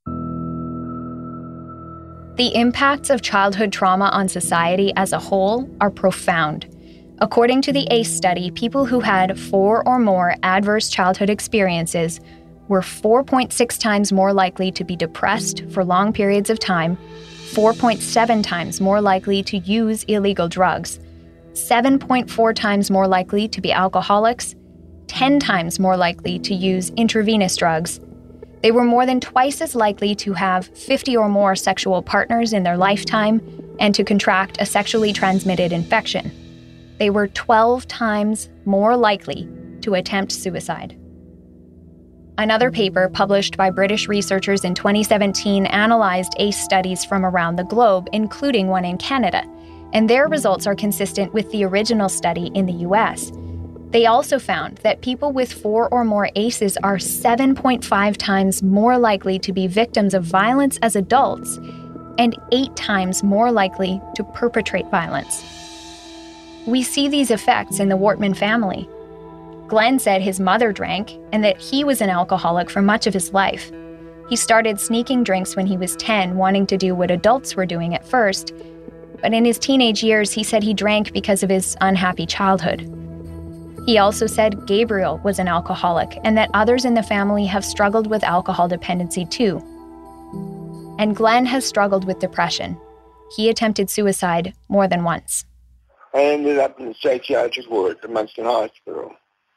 The impacts of childhood trauma on society as a whole are profound. According to the ACE study, people who had 4 or more adverse childhood experiences were 4.6 times more likely to be depressed for long periods of time, 4.7 times more likely to use illegal drugs, 7.4 times more likely to be alcoholics, 10 times more likely to use intravenous drugs. They were more than twice as likely to have 50 or more sexual partners in their lifetime and to contract a sexually transmitted infection. They were 12 times more likely to attempt suicide. Another paper published by British researchers in 2017 analyzed ACE studies from around the globe, including one in Canada, and their results are consistent with the original study in the US. They also found that people with 4 or more ACEs are 7.5 times more likely to be victims of violence as adults and 8 times more likely to perpetrate violence. We see these effects in the Wortman family. Glenn said his mother drank and that he was an alcoholic for much of his life. He started sneaking drinks when he was 10, wanting to do what adults were doing at first. But in his teenage years, he said he drank because of his unhappy childhood. He also said Gabriel was an alcoholic and that others in the family have struggled with alcohol dependency too. And Glenn has struggled with depression. He attempted suicide more than once. I ended up in the psychiatric ward at Munson Hospital.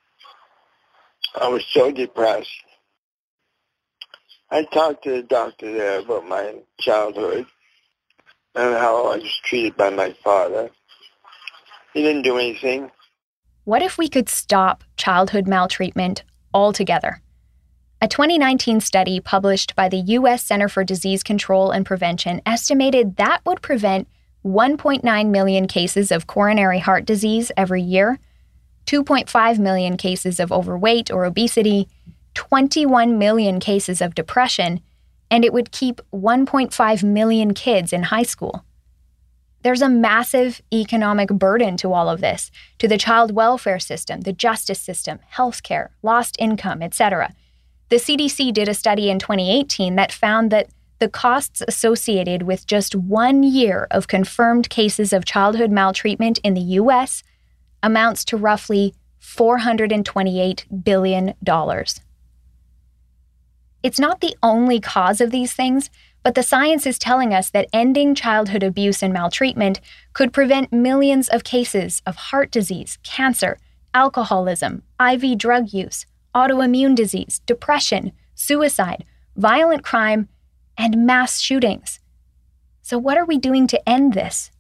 I was so depressed. I talked to the doctor there about my childhood and how I was treated by my father. He didn't do anything. What if we could stop childhood maltreatment altogether? A 2019 study published by the U.S. Center for Disease Control and Prevention estimated that would prevent 1.9 million cases of coronary heart disease every year, 2.5 million cases of overweight or obesity, 21 million cases of depression, and it would keep 1.5 million kids in high school. There's a massive economic burden to all of this, to the child welfare system, the justice system, healthcare, lost income, etc. The CDC did a study in 2018 that found that the costs associated with just 1 year of confirmed cases of childhood maltreatment in the U.S. amounts to roughly $428 billion. It's not the only cause of these things, but the science is telling us that ending childhood abuse and maltreatment could prevent millions of cases of heart disease, cancer, alcoholism, IV drug use, autoimmune disease, depression, suicide, violent crime, and mass shootings. So what are we doing to end this?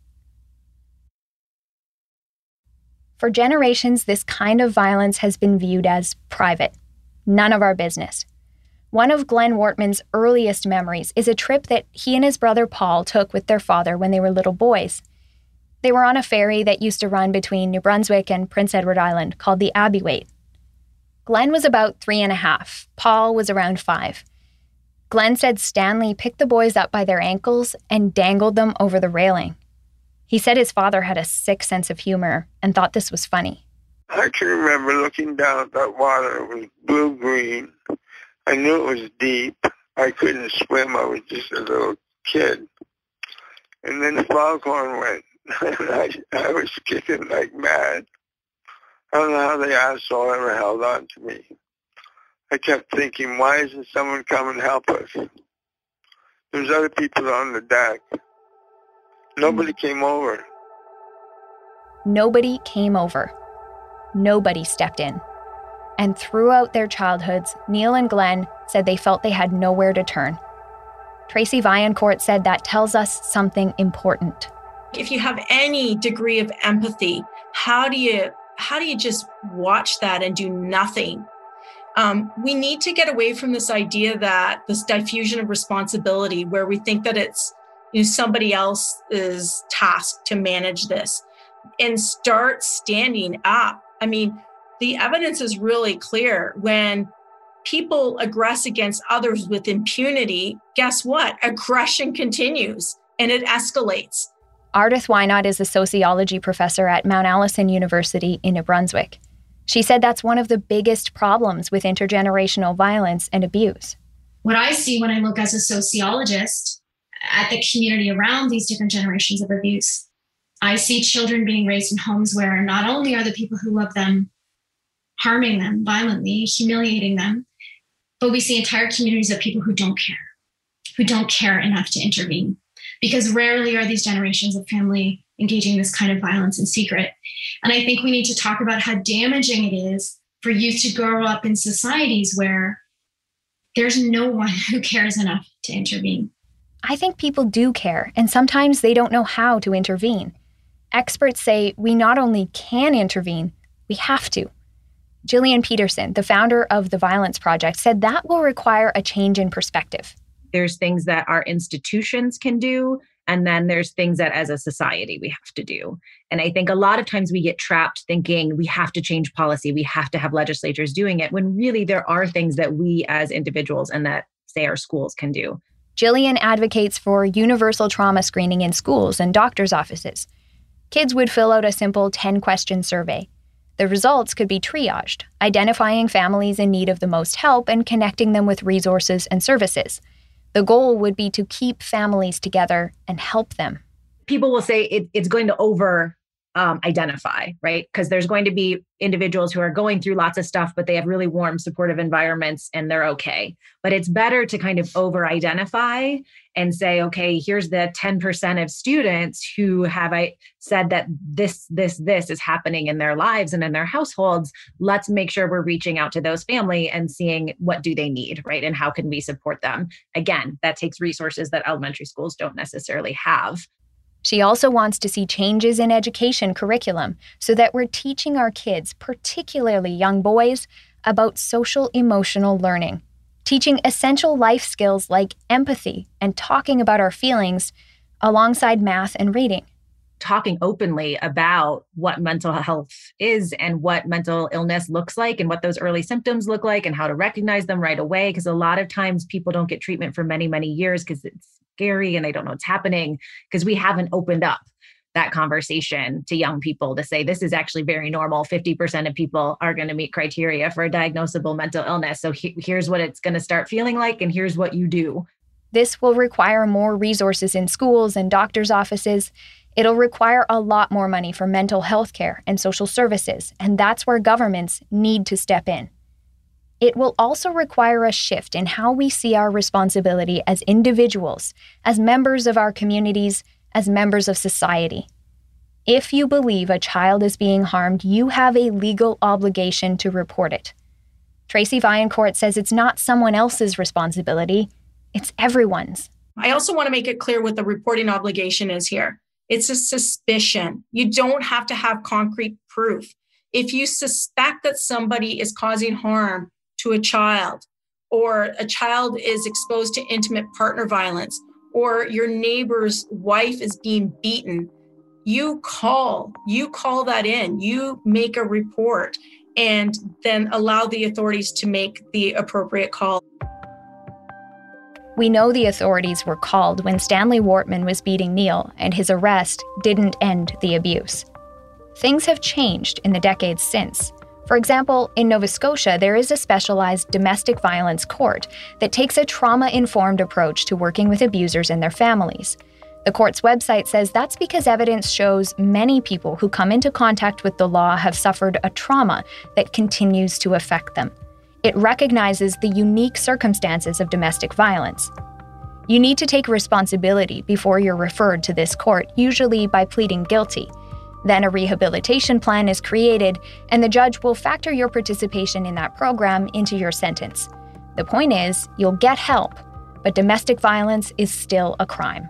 For generations, this kind of violence has been viewed as private, none of our business. One of Glenn Wortman's earliest memories is a trip that he and his brother Paul took with their father when they were little boys. They were on a ferry that used to run between New Brunswick and Prince Edward Island called the Abbeywaite. Glenn was about 3.5. Paul was around 5. Glenn said Stanley picked the boys up by their ankles and dangled them over the railing. He said his father had a sick sense of humor and thought this was funny. I can remember looking down at that water. It was blue-green. I knew it was deep. I couldn't swim. I was just a little kid. And then the foghorn went. And I was kicking like mad. I don't know how the asshole ever held on to me. I kept thinking, why isn't someone come and help us? There's other people on the deck. Nobody came over. Nobody came over. Nobody stepped in. And throughout their childhoods, Neil and Glenn said they felt they had nowhere to turn. Tracy Vaillancourt said that tells us something important. If you have any degree of empathy, how do you just watch that and do nothing? We need to get away from this idea that this diffusion of responsibility where we think that it's somebody else's task to manage this and start standing up. I mean, the evidence is really clear. When people aggress against others with impunity, guess what? Aggression continues and it escalates. Ardith Wynot is a sociology professor at Mount Allison University in New Brunswick. She said that's one of the biggest problems with intergenerational violence and abuse. What I see when I look as a sociologist at the community around these different generations of abuse, I see children being raised in homes where not only are the people who love them harming them violently, humiliating them, but we see entire communities of people who don't care enough to intervene. Because rarely are these generations of family engaging in this kind of violence in secret. And I think we need to talk about how damaging it is for youth to grow up in societies where there's no one who cares enough to intervene. I think people do care, and sometimes they don't know how to intervene. Experts say we not only can intervene, we have to. Gillian Peterson, the founder of the Violence Project, said that will require a change in perspective. There's things that our institutions can do, and then there's things that as a society we have to do. And I think a lot of times we get trapped thinking we have to change policy, we have to have legislatures doing it, when really there are things that we as individuals and that, say, our schools can do. Gillian advocates for universal trauma screening in schools and doctors' offices. Kids would fill out a simple 10-question survey. The results could be triaged, identifying families in need of the most help and connecting them with resources and services. The goal would be to keep families together and help them. People will say it's going to identify, right? Because there's going to be individuals who are going through lots of stuff, but they have really warm, supportive environments and they're okay. But it's better to kind of over-identify and say, okay, here's the 10% of students who have said that this is happening in their lives and in their households. Let's make sure we're reaching out to those family and seeing what do they need, right? And how can we support them? Again, that takes resources that elementary schools don't necessarily have. She also wants to see changes in education curriculum so that we're teaching our kids, particularly young boys, about social emotional learning, teaching essential life skills like empathy and talking about our feelings alongside math and reading. talking openly about what mental health is and what mental illness looks like and what those early symptoms look like and how to recognize them right away. Because a lot of times people don't get treatment for many, many years because it's scary and they don't know what's happening because we haven't opened up that conversation to young people to say, this is actually very normal. 50% of people are going to meet criteria for a diagnosable mental illness. So here's what it's going to start feeling like, and here's what you do. This will require more resources in schools and doctors' offices. It'll require a lot more money for mental health care and social services, and that's where governments need to step in. It will also require a shift in how we see our responsibility as individuals, as members of our communities, as members of society. If you believe a child is being harmed, you have a legal obligation to report it. Tracy Vaillancourt says it's not someone else's responsibility, it's everyone's. I also want to make it clear what the reporting obligation is here. It's a suspicion. You don't have to have concrete proof. If you suspect that somebody is causing harm to a child, or a child is exposed to intimate partner violence, or your neighbor's wife is being beaten, you call that in, you make a report, and then allow the authorities to make the appropriate call. We know the authorities were called when Stanley Wortman was beating Neil, and his arrest didn't end the abuse. Things have changed in the decades since. For example, in Nova Scotia, there is a specialized domestic violence court that takes a trauma-informed approach to working with abusers and their families. The court's website says that's because evidence shows many people who come into contact with the law have suffered a trauma that continues to affect them. It recognizes the unique circumstances of domestic violence. You need to take responsibility before you're referred to this court, usually by pleading guilty. Then a rehabilitation plan is created, and the judge will factor your participation in that program into your sentence. The point is, you'll get help, but domestic violence is still a crime.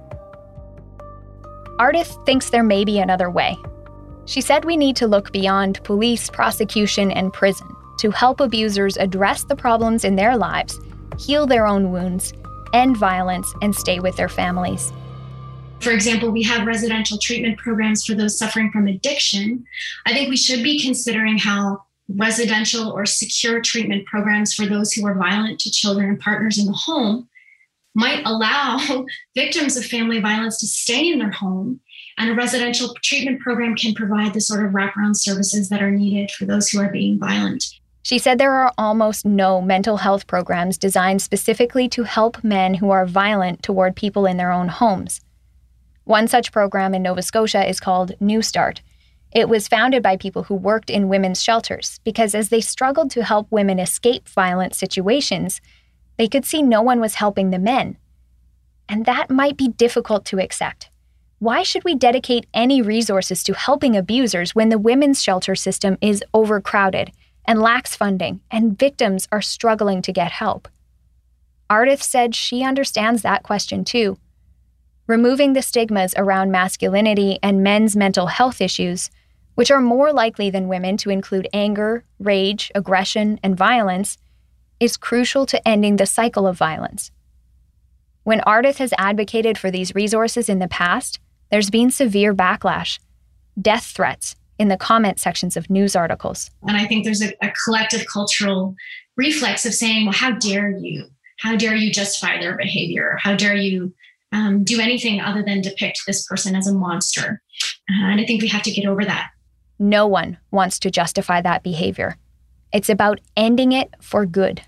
Ardith thinks there may be another way. She said we need to look beyond police, prosecution, and prison to help abusers address the problems in their lives, heal their own wounds, end violence, and stay with their families. For example, we have residential treatment programs for those suffering from addiction. I think we should be considering how residential or secure treatment programs for those who are violent to children and partners in the home might allow victims of family violence to stay in their home. And a residential treatment program can provide the sort of wraparound services that are needed for those who are being violent. She said there are almost no mental health programs designed specifically to help men who are violent toward people in their own homes. One such program in Nova Scotia is called New Start. It was founded by people who worked in women's shelters because as they struggled to help women escape violent situations, they could see no one was helping the men. And that might be difficult to accept. Why should we dedicate any resources to helping abusers when the women's shelter system is overcrowded and lacks funding and victims are struggling to get help? Ardith said she understands that question too. Removing the stigmas around masculinity and men's mental health issues, which are more likely than women to include anger, rage, aggression, and violence, is crucial to ending the cycle of violence. When Ardith has advocated for these resources in the past, there's been severe backlash, death threats in the comment sections of news articles. And I think there's a collective cultural reflex of saying, well, how dare you? How dare you justify their behavior? How dare you do anything other than depict this person as a monster? And I think we have to get over that. No one wants to justify that behavior. It's about ending it for good.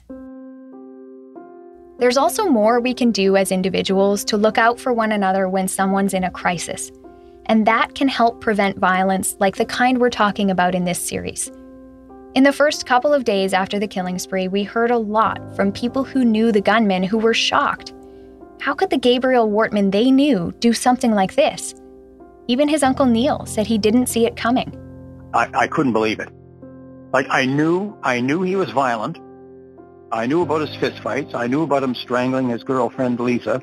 There's also more we can do as individuals to look out for one another when someone's in a crisis. And that can help prevent violence like the kind we're talking about in this series. In the first couple of days after the killing spree, we heard a lot from people who knew the gunman who were shocked. How could the Gabriel Wortman they knew do something like this? Even his Uncle Neil said he didn't see it coming. I couldn't believe it. Like, I knew he was violent. I knew about his fistfights. I knew about him strangling his girlfriend, Lisa.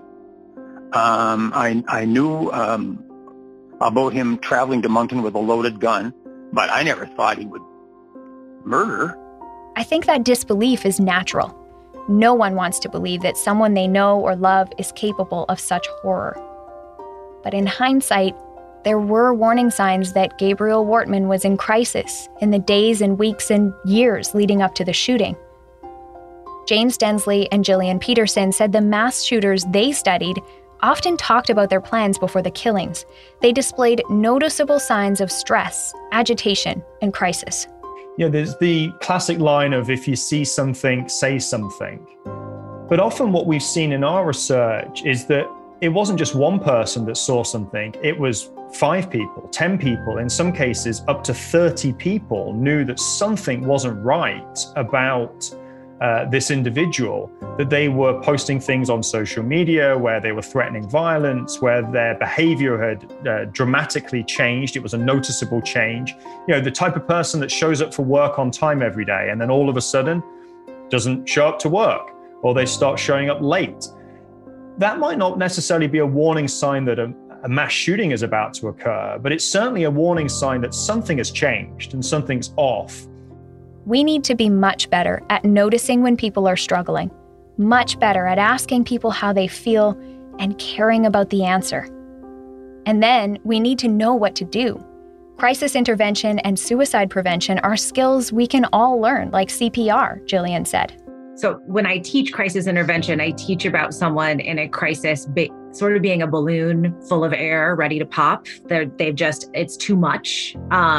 I knew about him traveling to Moncton with a loaded gun, but I never thought he would murder. I think that disbelief is natural. No one wants to believe that someone they know or love is capable of such horror. But in hindsight, there were warning signs that Gabriel Wortman was in crisis in the days and weeks and years leading up to the shooting. James Densley and Gillian Peterson said the mass shooters they studied often talked about their plans before the killings. They displayed noticeable signs of stress, agitation, and crisis. Yeah, there's the classic line of if you see something, say something. But often what we've seen in our research is that it wasn't just one person that saw something, it was 5 people, 10 people, in some cases up to 30 people knew that something wasn't right about this individual, that they were posting things on social media where they were threatening violence, where their behavior had dramatically changed. It was a noticeable change. You know, the type of person that shows up for work on time every day and then all of a sudden doesn't show up to work, or they start showing up late. That might not necessarily be a warning sign that a mass shooting is about to occur, but it's certainly a warning sign that something has changed and something's off. We need to be much better at noticing when people are struggling, much better at asking people how they feel and caring about the answer. And then we need to know what to do. Crisis intervention and suicide prevention are skills we can all learn, like CPR, Gillian said. So when I teach crisis intervention, I teach about someone in a crisis sort of being a balloon full of air ready to pop. It's too much.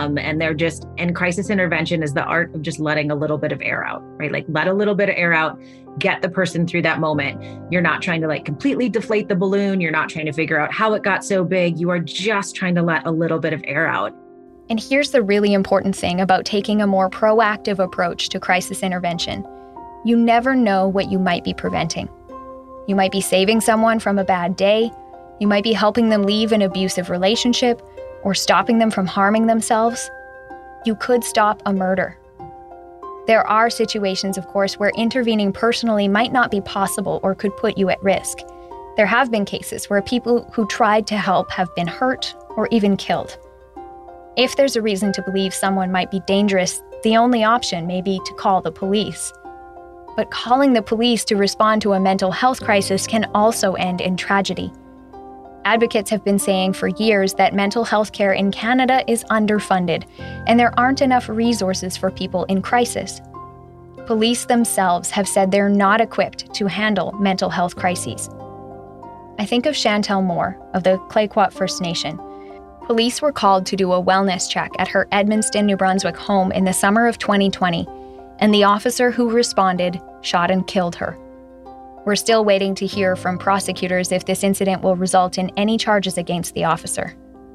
And crisis intervention is the art of just letting a little bit of air out, right? Like let a little bit of air out, get the person through that moment. You're not trying to like completely deflate the balloon. You're not trying to figure out how it got so big. You are just trying to let a little bit of air out. And here's the really important thing about taking a more proactive approach to crisis intervention. You never know what you might be preventing. You might be saving someone from a bad day. You might be helping them leave an abusive relationship or stopping them from harming themselves. You could stop a murder. There are situations, of course, where intervening personally might not be possible or could put you at risk. There have been cases where people who tried to help have been hurt or even killed. If there's a reason to believe someone might be dangerous, the only option may be to call the police. But calling the police to respond to a mental health crisis can also end in tragedy. Advocates have been saying for years that mental health care in Canada is underfunded, and there aren't enough resources for people in crisis. Police themselves have said they're not equipped to handle mental health crises. I think of Chantel Moore of the Clayoquot First Nation. Police were called to do a wellness check at her Edmundston, New Brunswick home in the summer of 2020. And the officer who responded shot and killed her. We're still waiting to hear from prosecutors if this incident will result in any charges against the officer.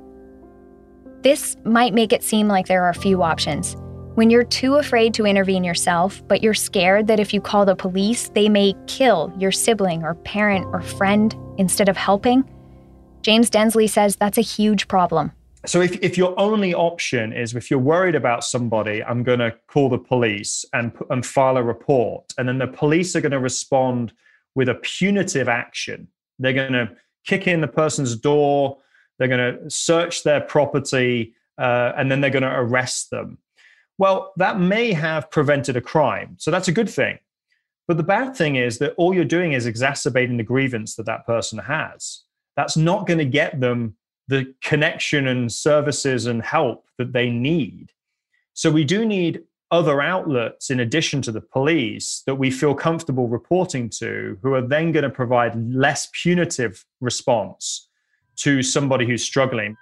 This might make it seem like there are few options. When you're too afraid to intervene yourself, but you're scared that if you call the police, they may kill your sibling or parent or friend instead of helping, James Densley says that's a huge problem. So if your only option is, if you're worried about somebody, I'm going to call the police and file a report, and then the police are going to respond with a punitive action. They're going to kick in the person's door, they're going to search their property, and then they're going to arrest them. Well, that may have prevented a crime, so that's a good thing. But the bad thing is that all you're doing is exacerbating the grievance that person has. That's not going to get them the connection and services and help that they need. So we do need other outlets in addition to the police that we feel comfortable reporting to, who are then going to provide less punitive response to somebody who's struggling.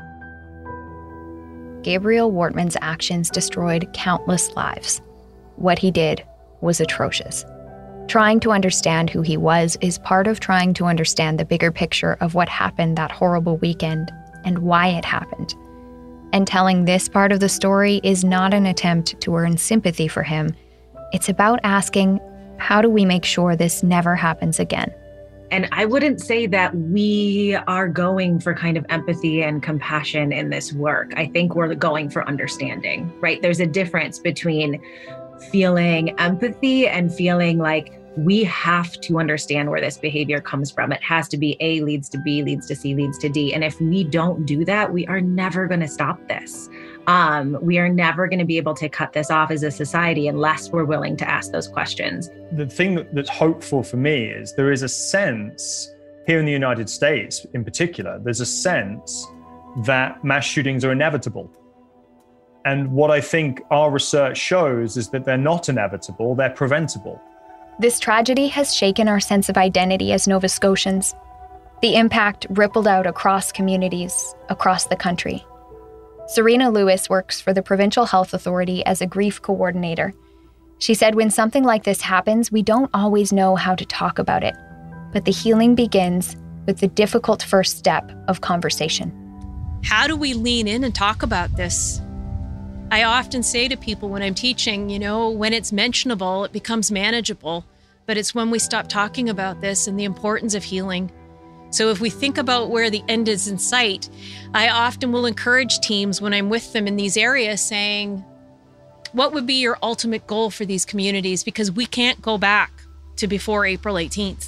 Gabriel Wortman's actions destroyed countless lives. What he did was atrocious. Trying to understand who he was is part of trying to understand the bigger picture of what happened that horrible weekend and why it happened. And telling this part of the story is not an attempt to earn sympathy for him. It's about asking, how do we make sure this never happens again? And I wouldn't say that we are going for kind of empathy and compassion in this work. I think we're going for understanding, right? There's a difference between feeling empathy and feeling like we have to understand where this behavior comes from. It has to be A leads to B, leads to C, leads to D. And if we don't do that, we are never going to stop this. We are never going to be able to cut this off as a society unless we're willing to ask those questions. The thing that's hopeful for me is there is a sense here in the United States in particular, there's a sense that mass shootings are inevitable. And what I think our research shows is that they're not inevitable, they're preventable. This tragedy has shaken our sense of identity as Nova Scotians. The impact rippled out across communities, across the country. Serena Lewis works for the Provincial Health Authority as a grief coordinator. She said when something like this happens, we don't always know how to talk about it. But the healing begins with the difficult first step of conversation. How do we lean in and talk about this? I often say to people when I'm teaching, when it's mentionable, it becomes manageable. But it's when we stop talking about this and the importance of healing. So if we think about where the end is in sight, I often will encourage teams when I'm with them in these areas saying, what would be your ultimate goal for these communities? Because we can't go back to before April 18th.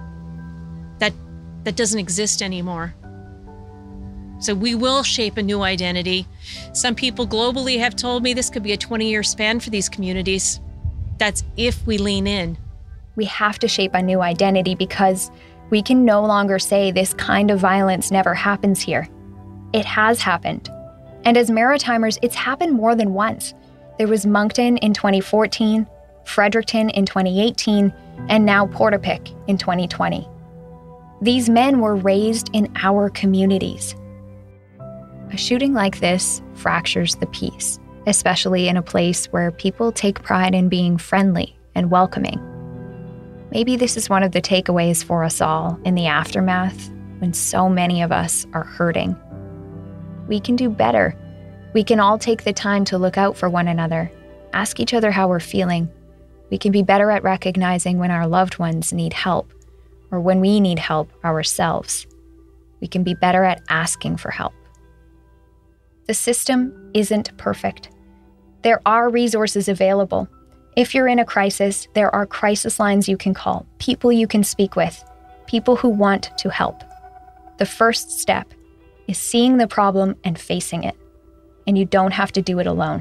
That doesn't exist anymore. So we will shape a new identity. Some people globally have told me this could be a 20-year span for these communities. That's if we lean in. We have to shape a new identity because we can no longer say this kind of violence never happens here. It has happened. And as Maritimers, it's happened more than once. There was Moncton in 2014, Fredericton in 2018, and now Portapique in 2020. These men were raised in our communities. A shooting like this fractures the peace, especially in a place where people take pride in being friendly and welcoming. Maybe this is one of the takeaways for us all in the aftermath when so many of us are hurting. We can do better. We can all take the time to look out for one another, ask each other how we're feeling. We can be better at recognizing when our loved ones need help or when we need help ourselves. We can be better at asking for help. The system isn't perfect. There are resources available. If you're in a crisis, there are crisis lines you can call, people you can speak with, people who want to help. The first step is seeing the problem and facing it. And you don't have to do it alone.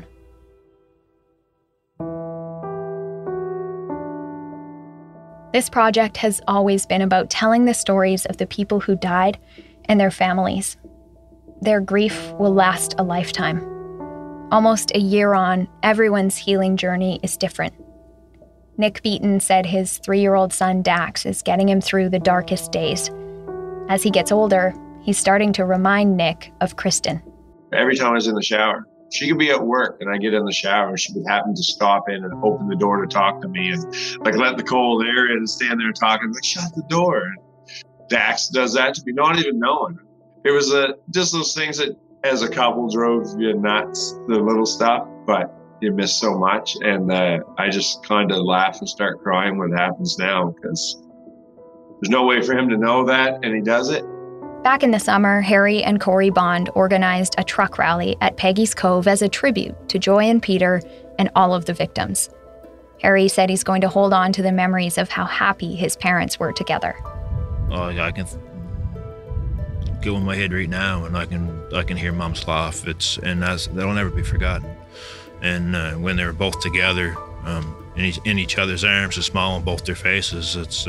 This project has always been about telling the stories of the people who died and their families. Their grief will last a lifetime. Almost a year on, everyone's healing journey is different. Nick Beaton said his 3-year-old son Dax is getting him through the darkest days. As he gets older, he's starting to remind Nick of Kristen. Every time I was in the shower, she could be at work and I get in the shower and she would happen to stop in and open the door to talk to me and let the cold air in and stand there talking, shut the door. And Dax does that to me, not even knowing. It was just those things that as a couple drove you nuts, the little stuff, but you miss so much. And I just kind of laugh and start crying when it happens now because there's no way for him to know that, and he does it. Back in the summer, Harry and Corey Bond organized a truck rally at Peggy's Cove as a tribute to Joy and Peter and all of the victims. Harry said he's going to hold on to the memories of how happy his parents were together. Oh, I can go in my head right now, and I can hear Mom's laugh. That'll never be forgotten. And when they were both together, in each other's arms, a smile on both their faces, it's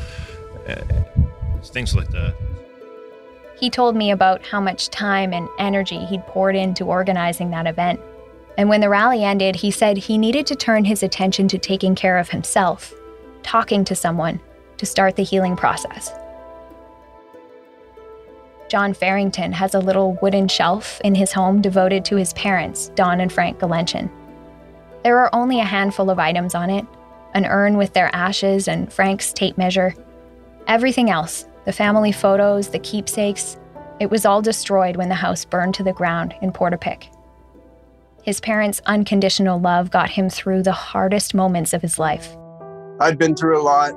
things like that. He told me about how much time and energy he'd poured into organizing that event. And when the rally ended, he said he needed to turn his attention to taking care of himself, talking to someone, to start the healing process. John Farrington has a little wooden shelf in his home devoted to his parents, Don and Frank Galenchen. There are only a handful of items on it, an urn with their ashes and Frank's tape measure. Everything else, the family photos, the keepsakes, it was all destroyed when the house burned to the ground in Portapique. His parents' unconditional love got him through the hardest moments of his life. I've been through a lot,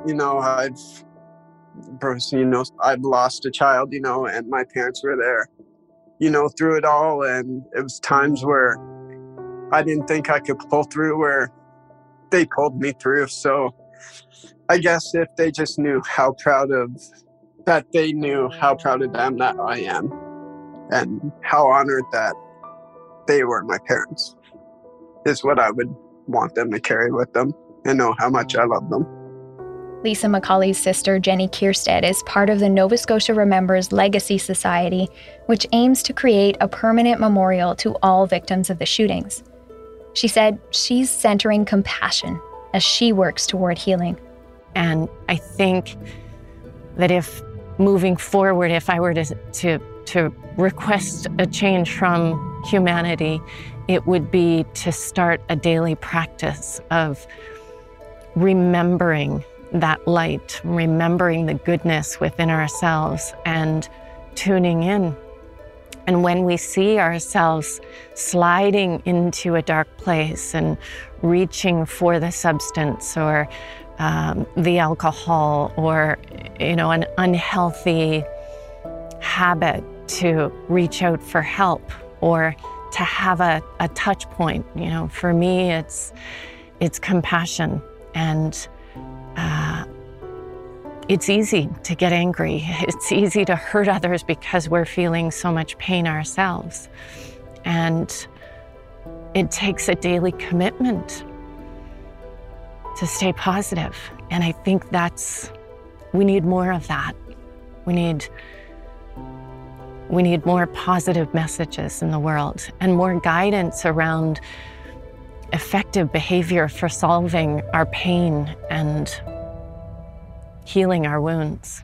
I've lost a child, and my parents were there, through it all. And it was times where I didn't think I could pull through where they pulled me through. So I guess if they just knew how proud of them that I am and how honored that they were my parents is what I would want them to carry with them and know how much I love them. Lisa McCauley's sister, Jenny Kierstead, is part of the Nova Scotia Remembers Legacy Society, which aims to create a permanent memorial to all victims of the shootings. She said she's centering compassion as she works toward healing. And I think that if moving forward, if I were to request a change from humanity, it would be to start a daily practice of remembering that light, remembering the goodness within ourselves and tuning in. And when we see ourselves sliding into a dark place and reaching for the substance or the alcohol or, an unhealthy habit, to reach out for help or to have a touch point. For me, it's compassion. And it's easy to get angry. It's easy to hurt others because we're feeling so much pain ourselves. And it takes a daily commitment to stay positive. And I think we need more of that. We need more positive messages in the world and more guidance around effective behavior for solving our pain and healing our wounds.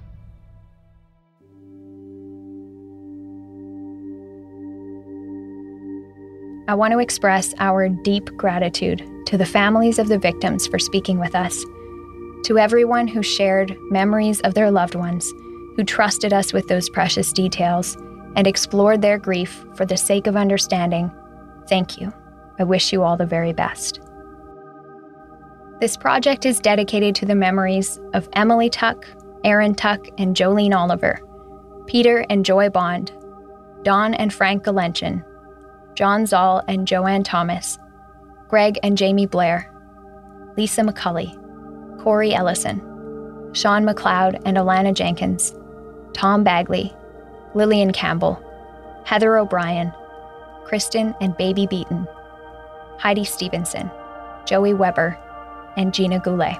I want to express our deep gratitude to the families of the victims for speaking with us, to everyone who shared memories of their loved ones, who trusted us with those precious details and explored their grief for the sake of understanding. Thank you. I wish you all the very best. This project is dedicated to the memories of Emily Tuck, Aaron Tuck and Jolene Oliver, Peter and Joy Bond, Don and Frank Galenchin, John Zoll and Joanne Thomas, Greg and Jamie Blair, Lisa McCulley, Corey Ellison, Sean McLeod and Alana Jenkins, Tom Bagley, Lillian Campbell, Heather O'Brien, Kristen and Baby Beaton, Heidi Stevenson, Joey Weber, and Gina Goulet.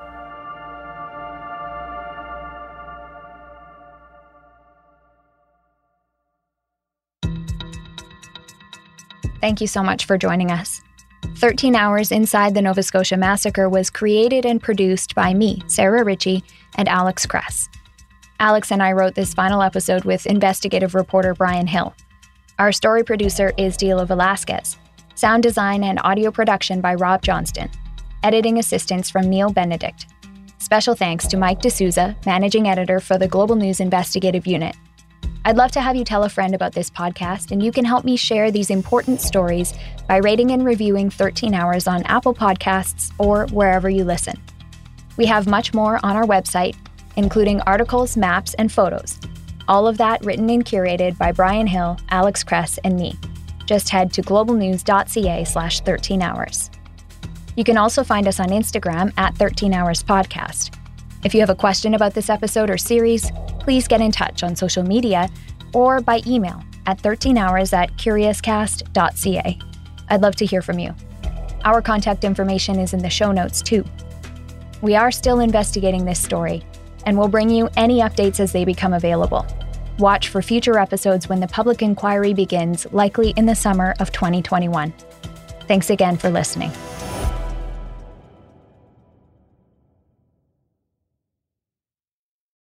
Thank you so much for joining us. 13 Hours Inside the Nova Scotia Massacre was created and produced by me, Sarah Ritchie, and Alex Kress. Alex and I wrote this final episode with investigative reporter Brian Hill. Our story producer is Dila Velasquez. Sound design and audio production by Rob Johnston. Editing assistance from Neil Benedict. Special thanks to Mike D'Souza, managing editor for the Global News Investigative Unit. I'd love to have you tell a friend about this podcast, and you can help me share these important stories by rating and reviewing 13 Hours on Apple Podcasts or wherever you listen. We have much more on our website, including articles, maps, and photos. All of that written and curated by Brian Hill, Alex Kress, and me. Just head to globalnews.ca/13 hours. You can also find us on Instagram at 13 Hours Podcast. If you have a question about this episode or series, please get in touch on social media or by email at 13hours@curiouscast.ca. I'd love to hear from you. Our contact information is in the show notes too. We are still investigating this story, and we'll bring you any updates as they become available. Watch for future episodes when the public inquiry begins, likely in the summer of 2021. Thanks again for listening.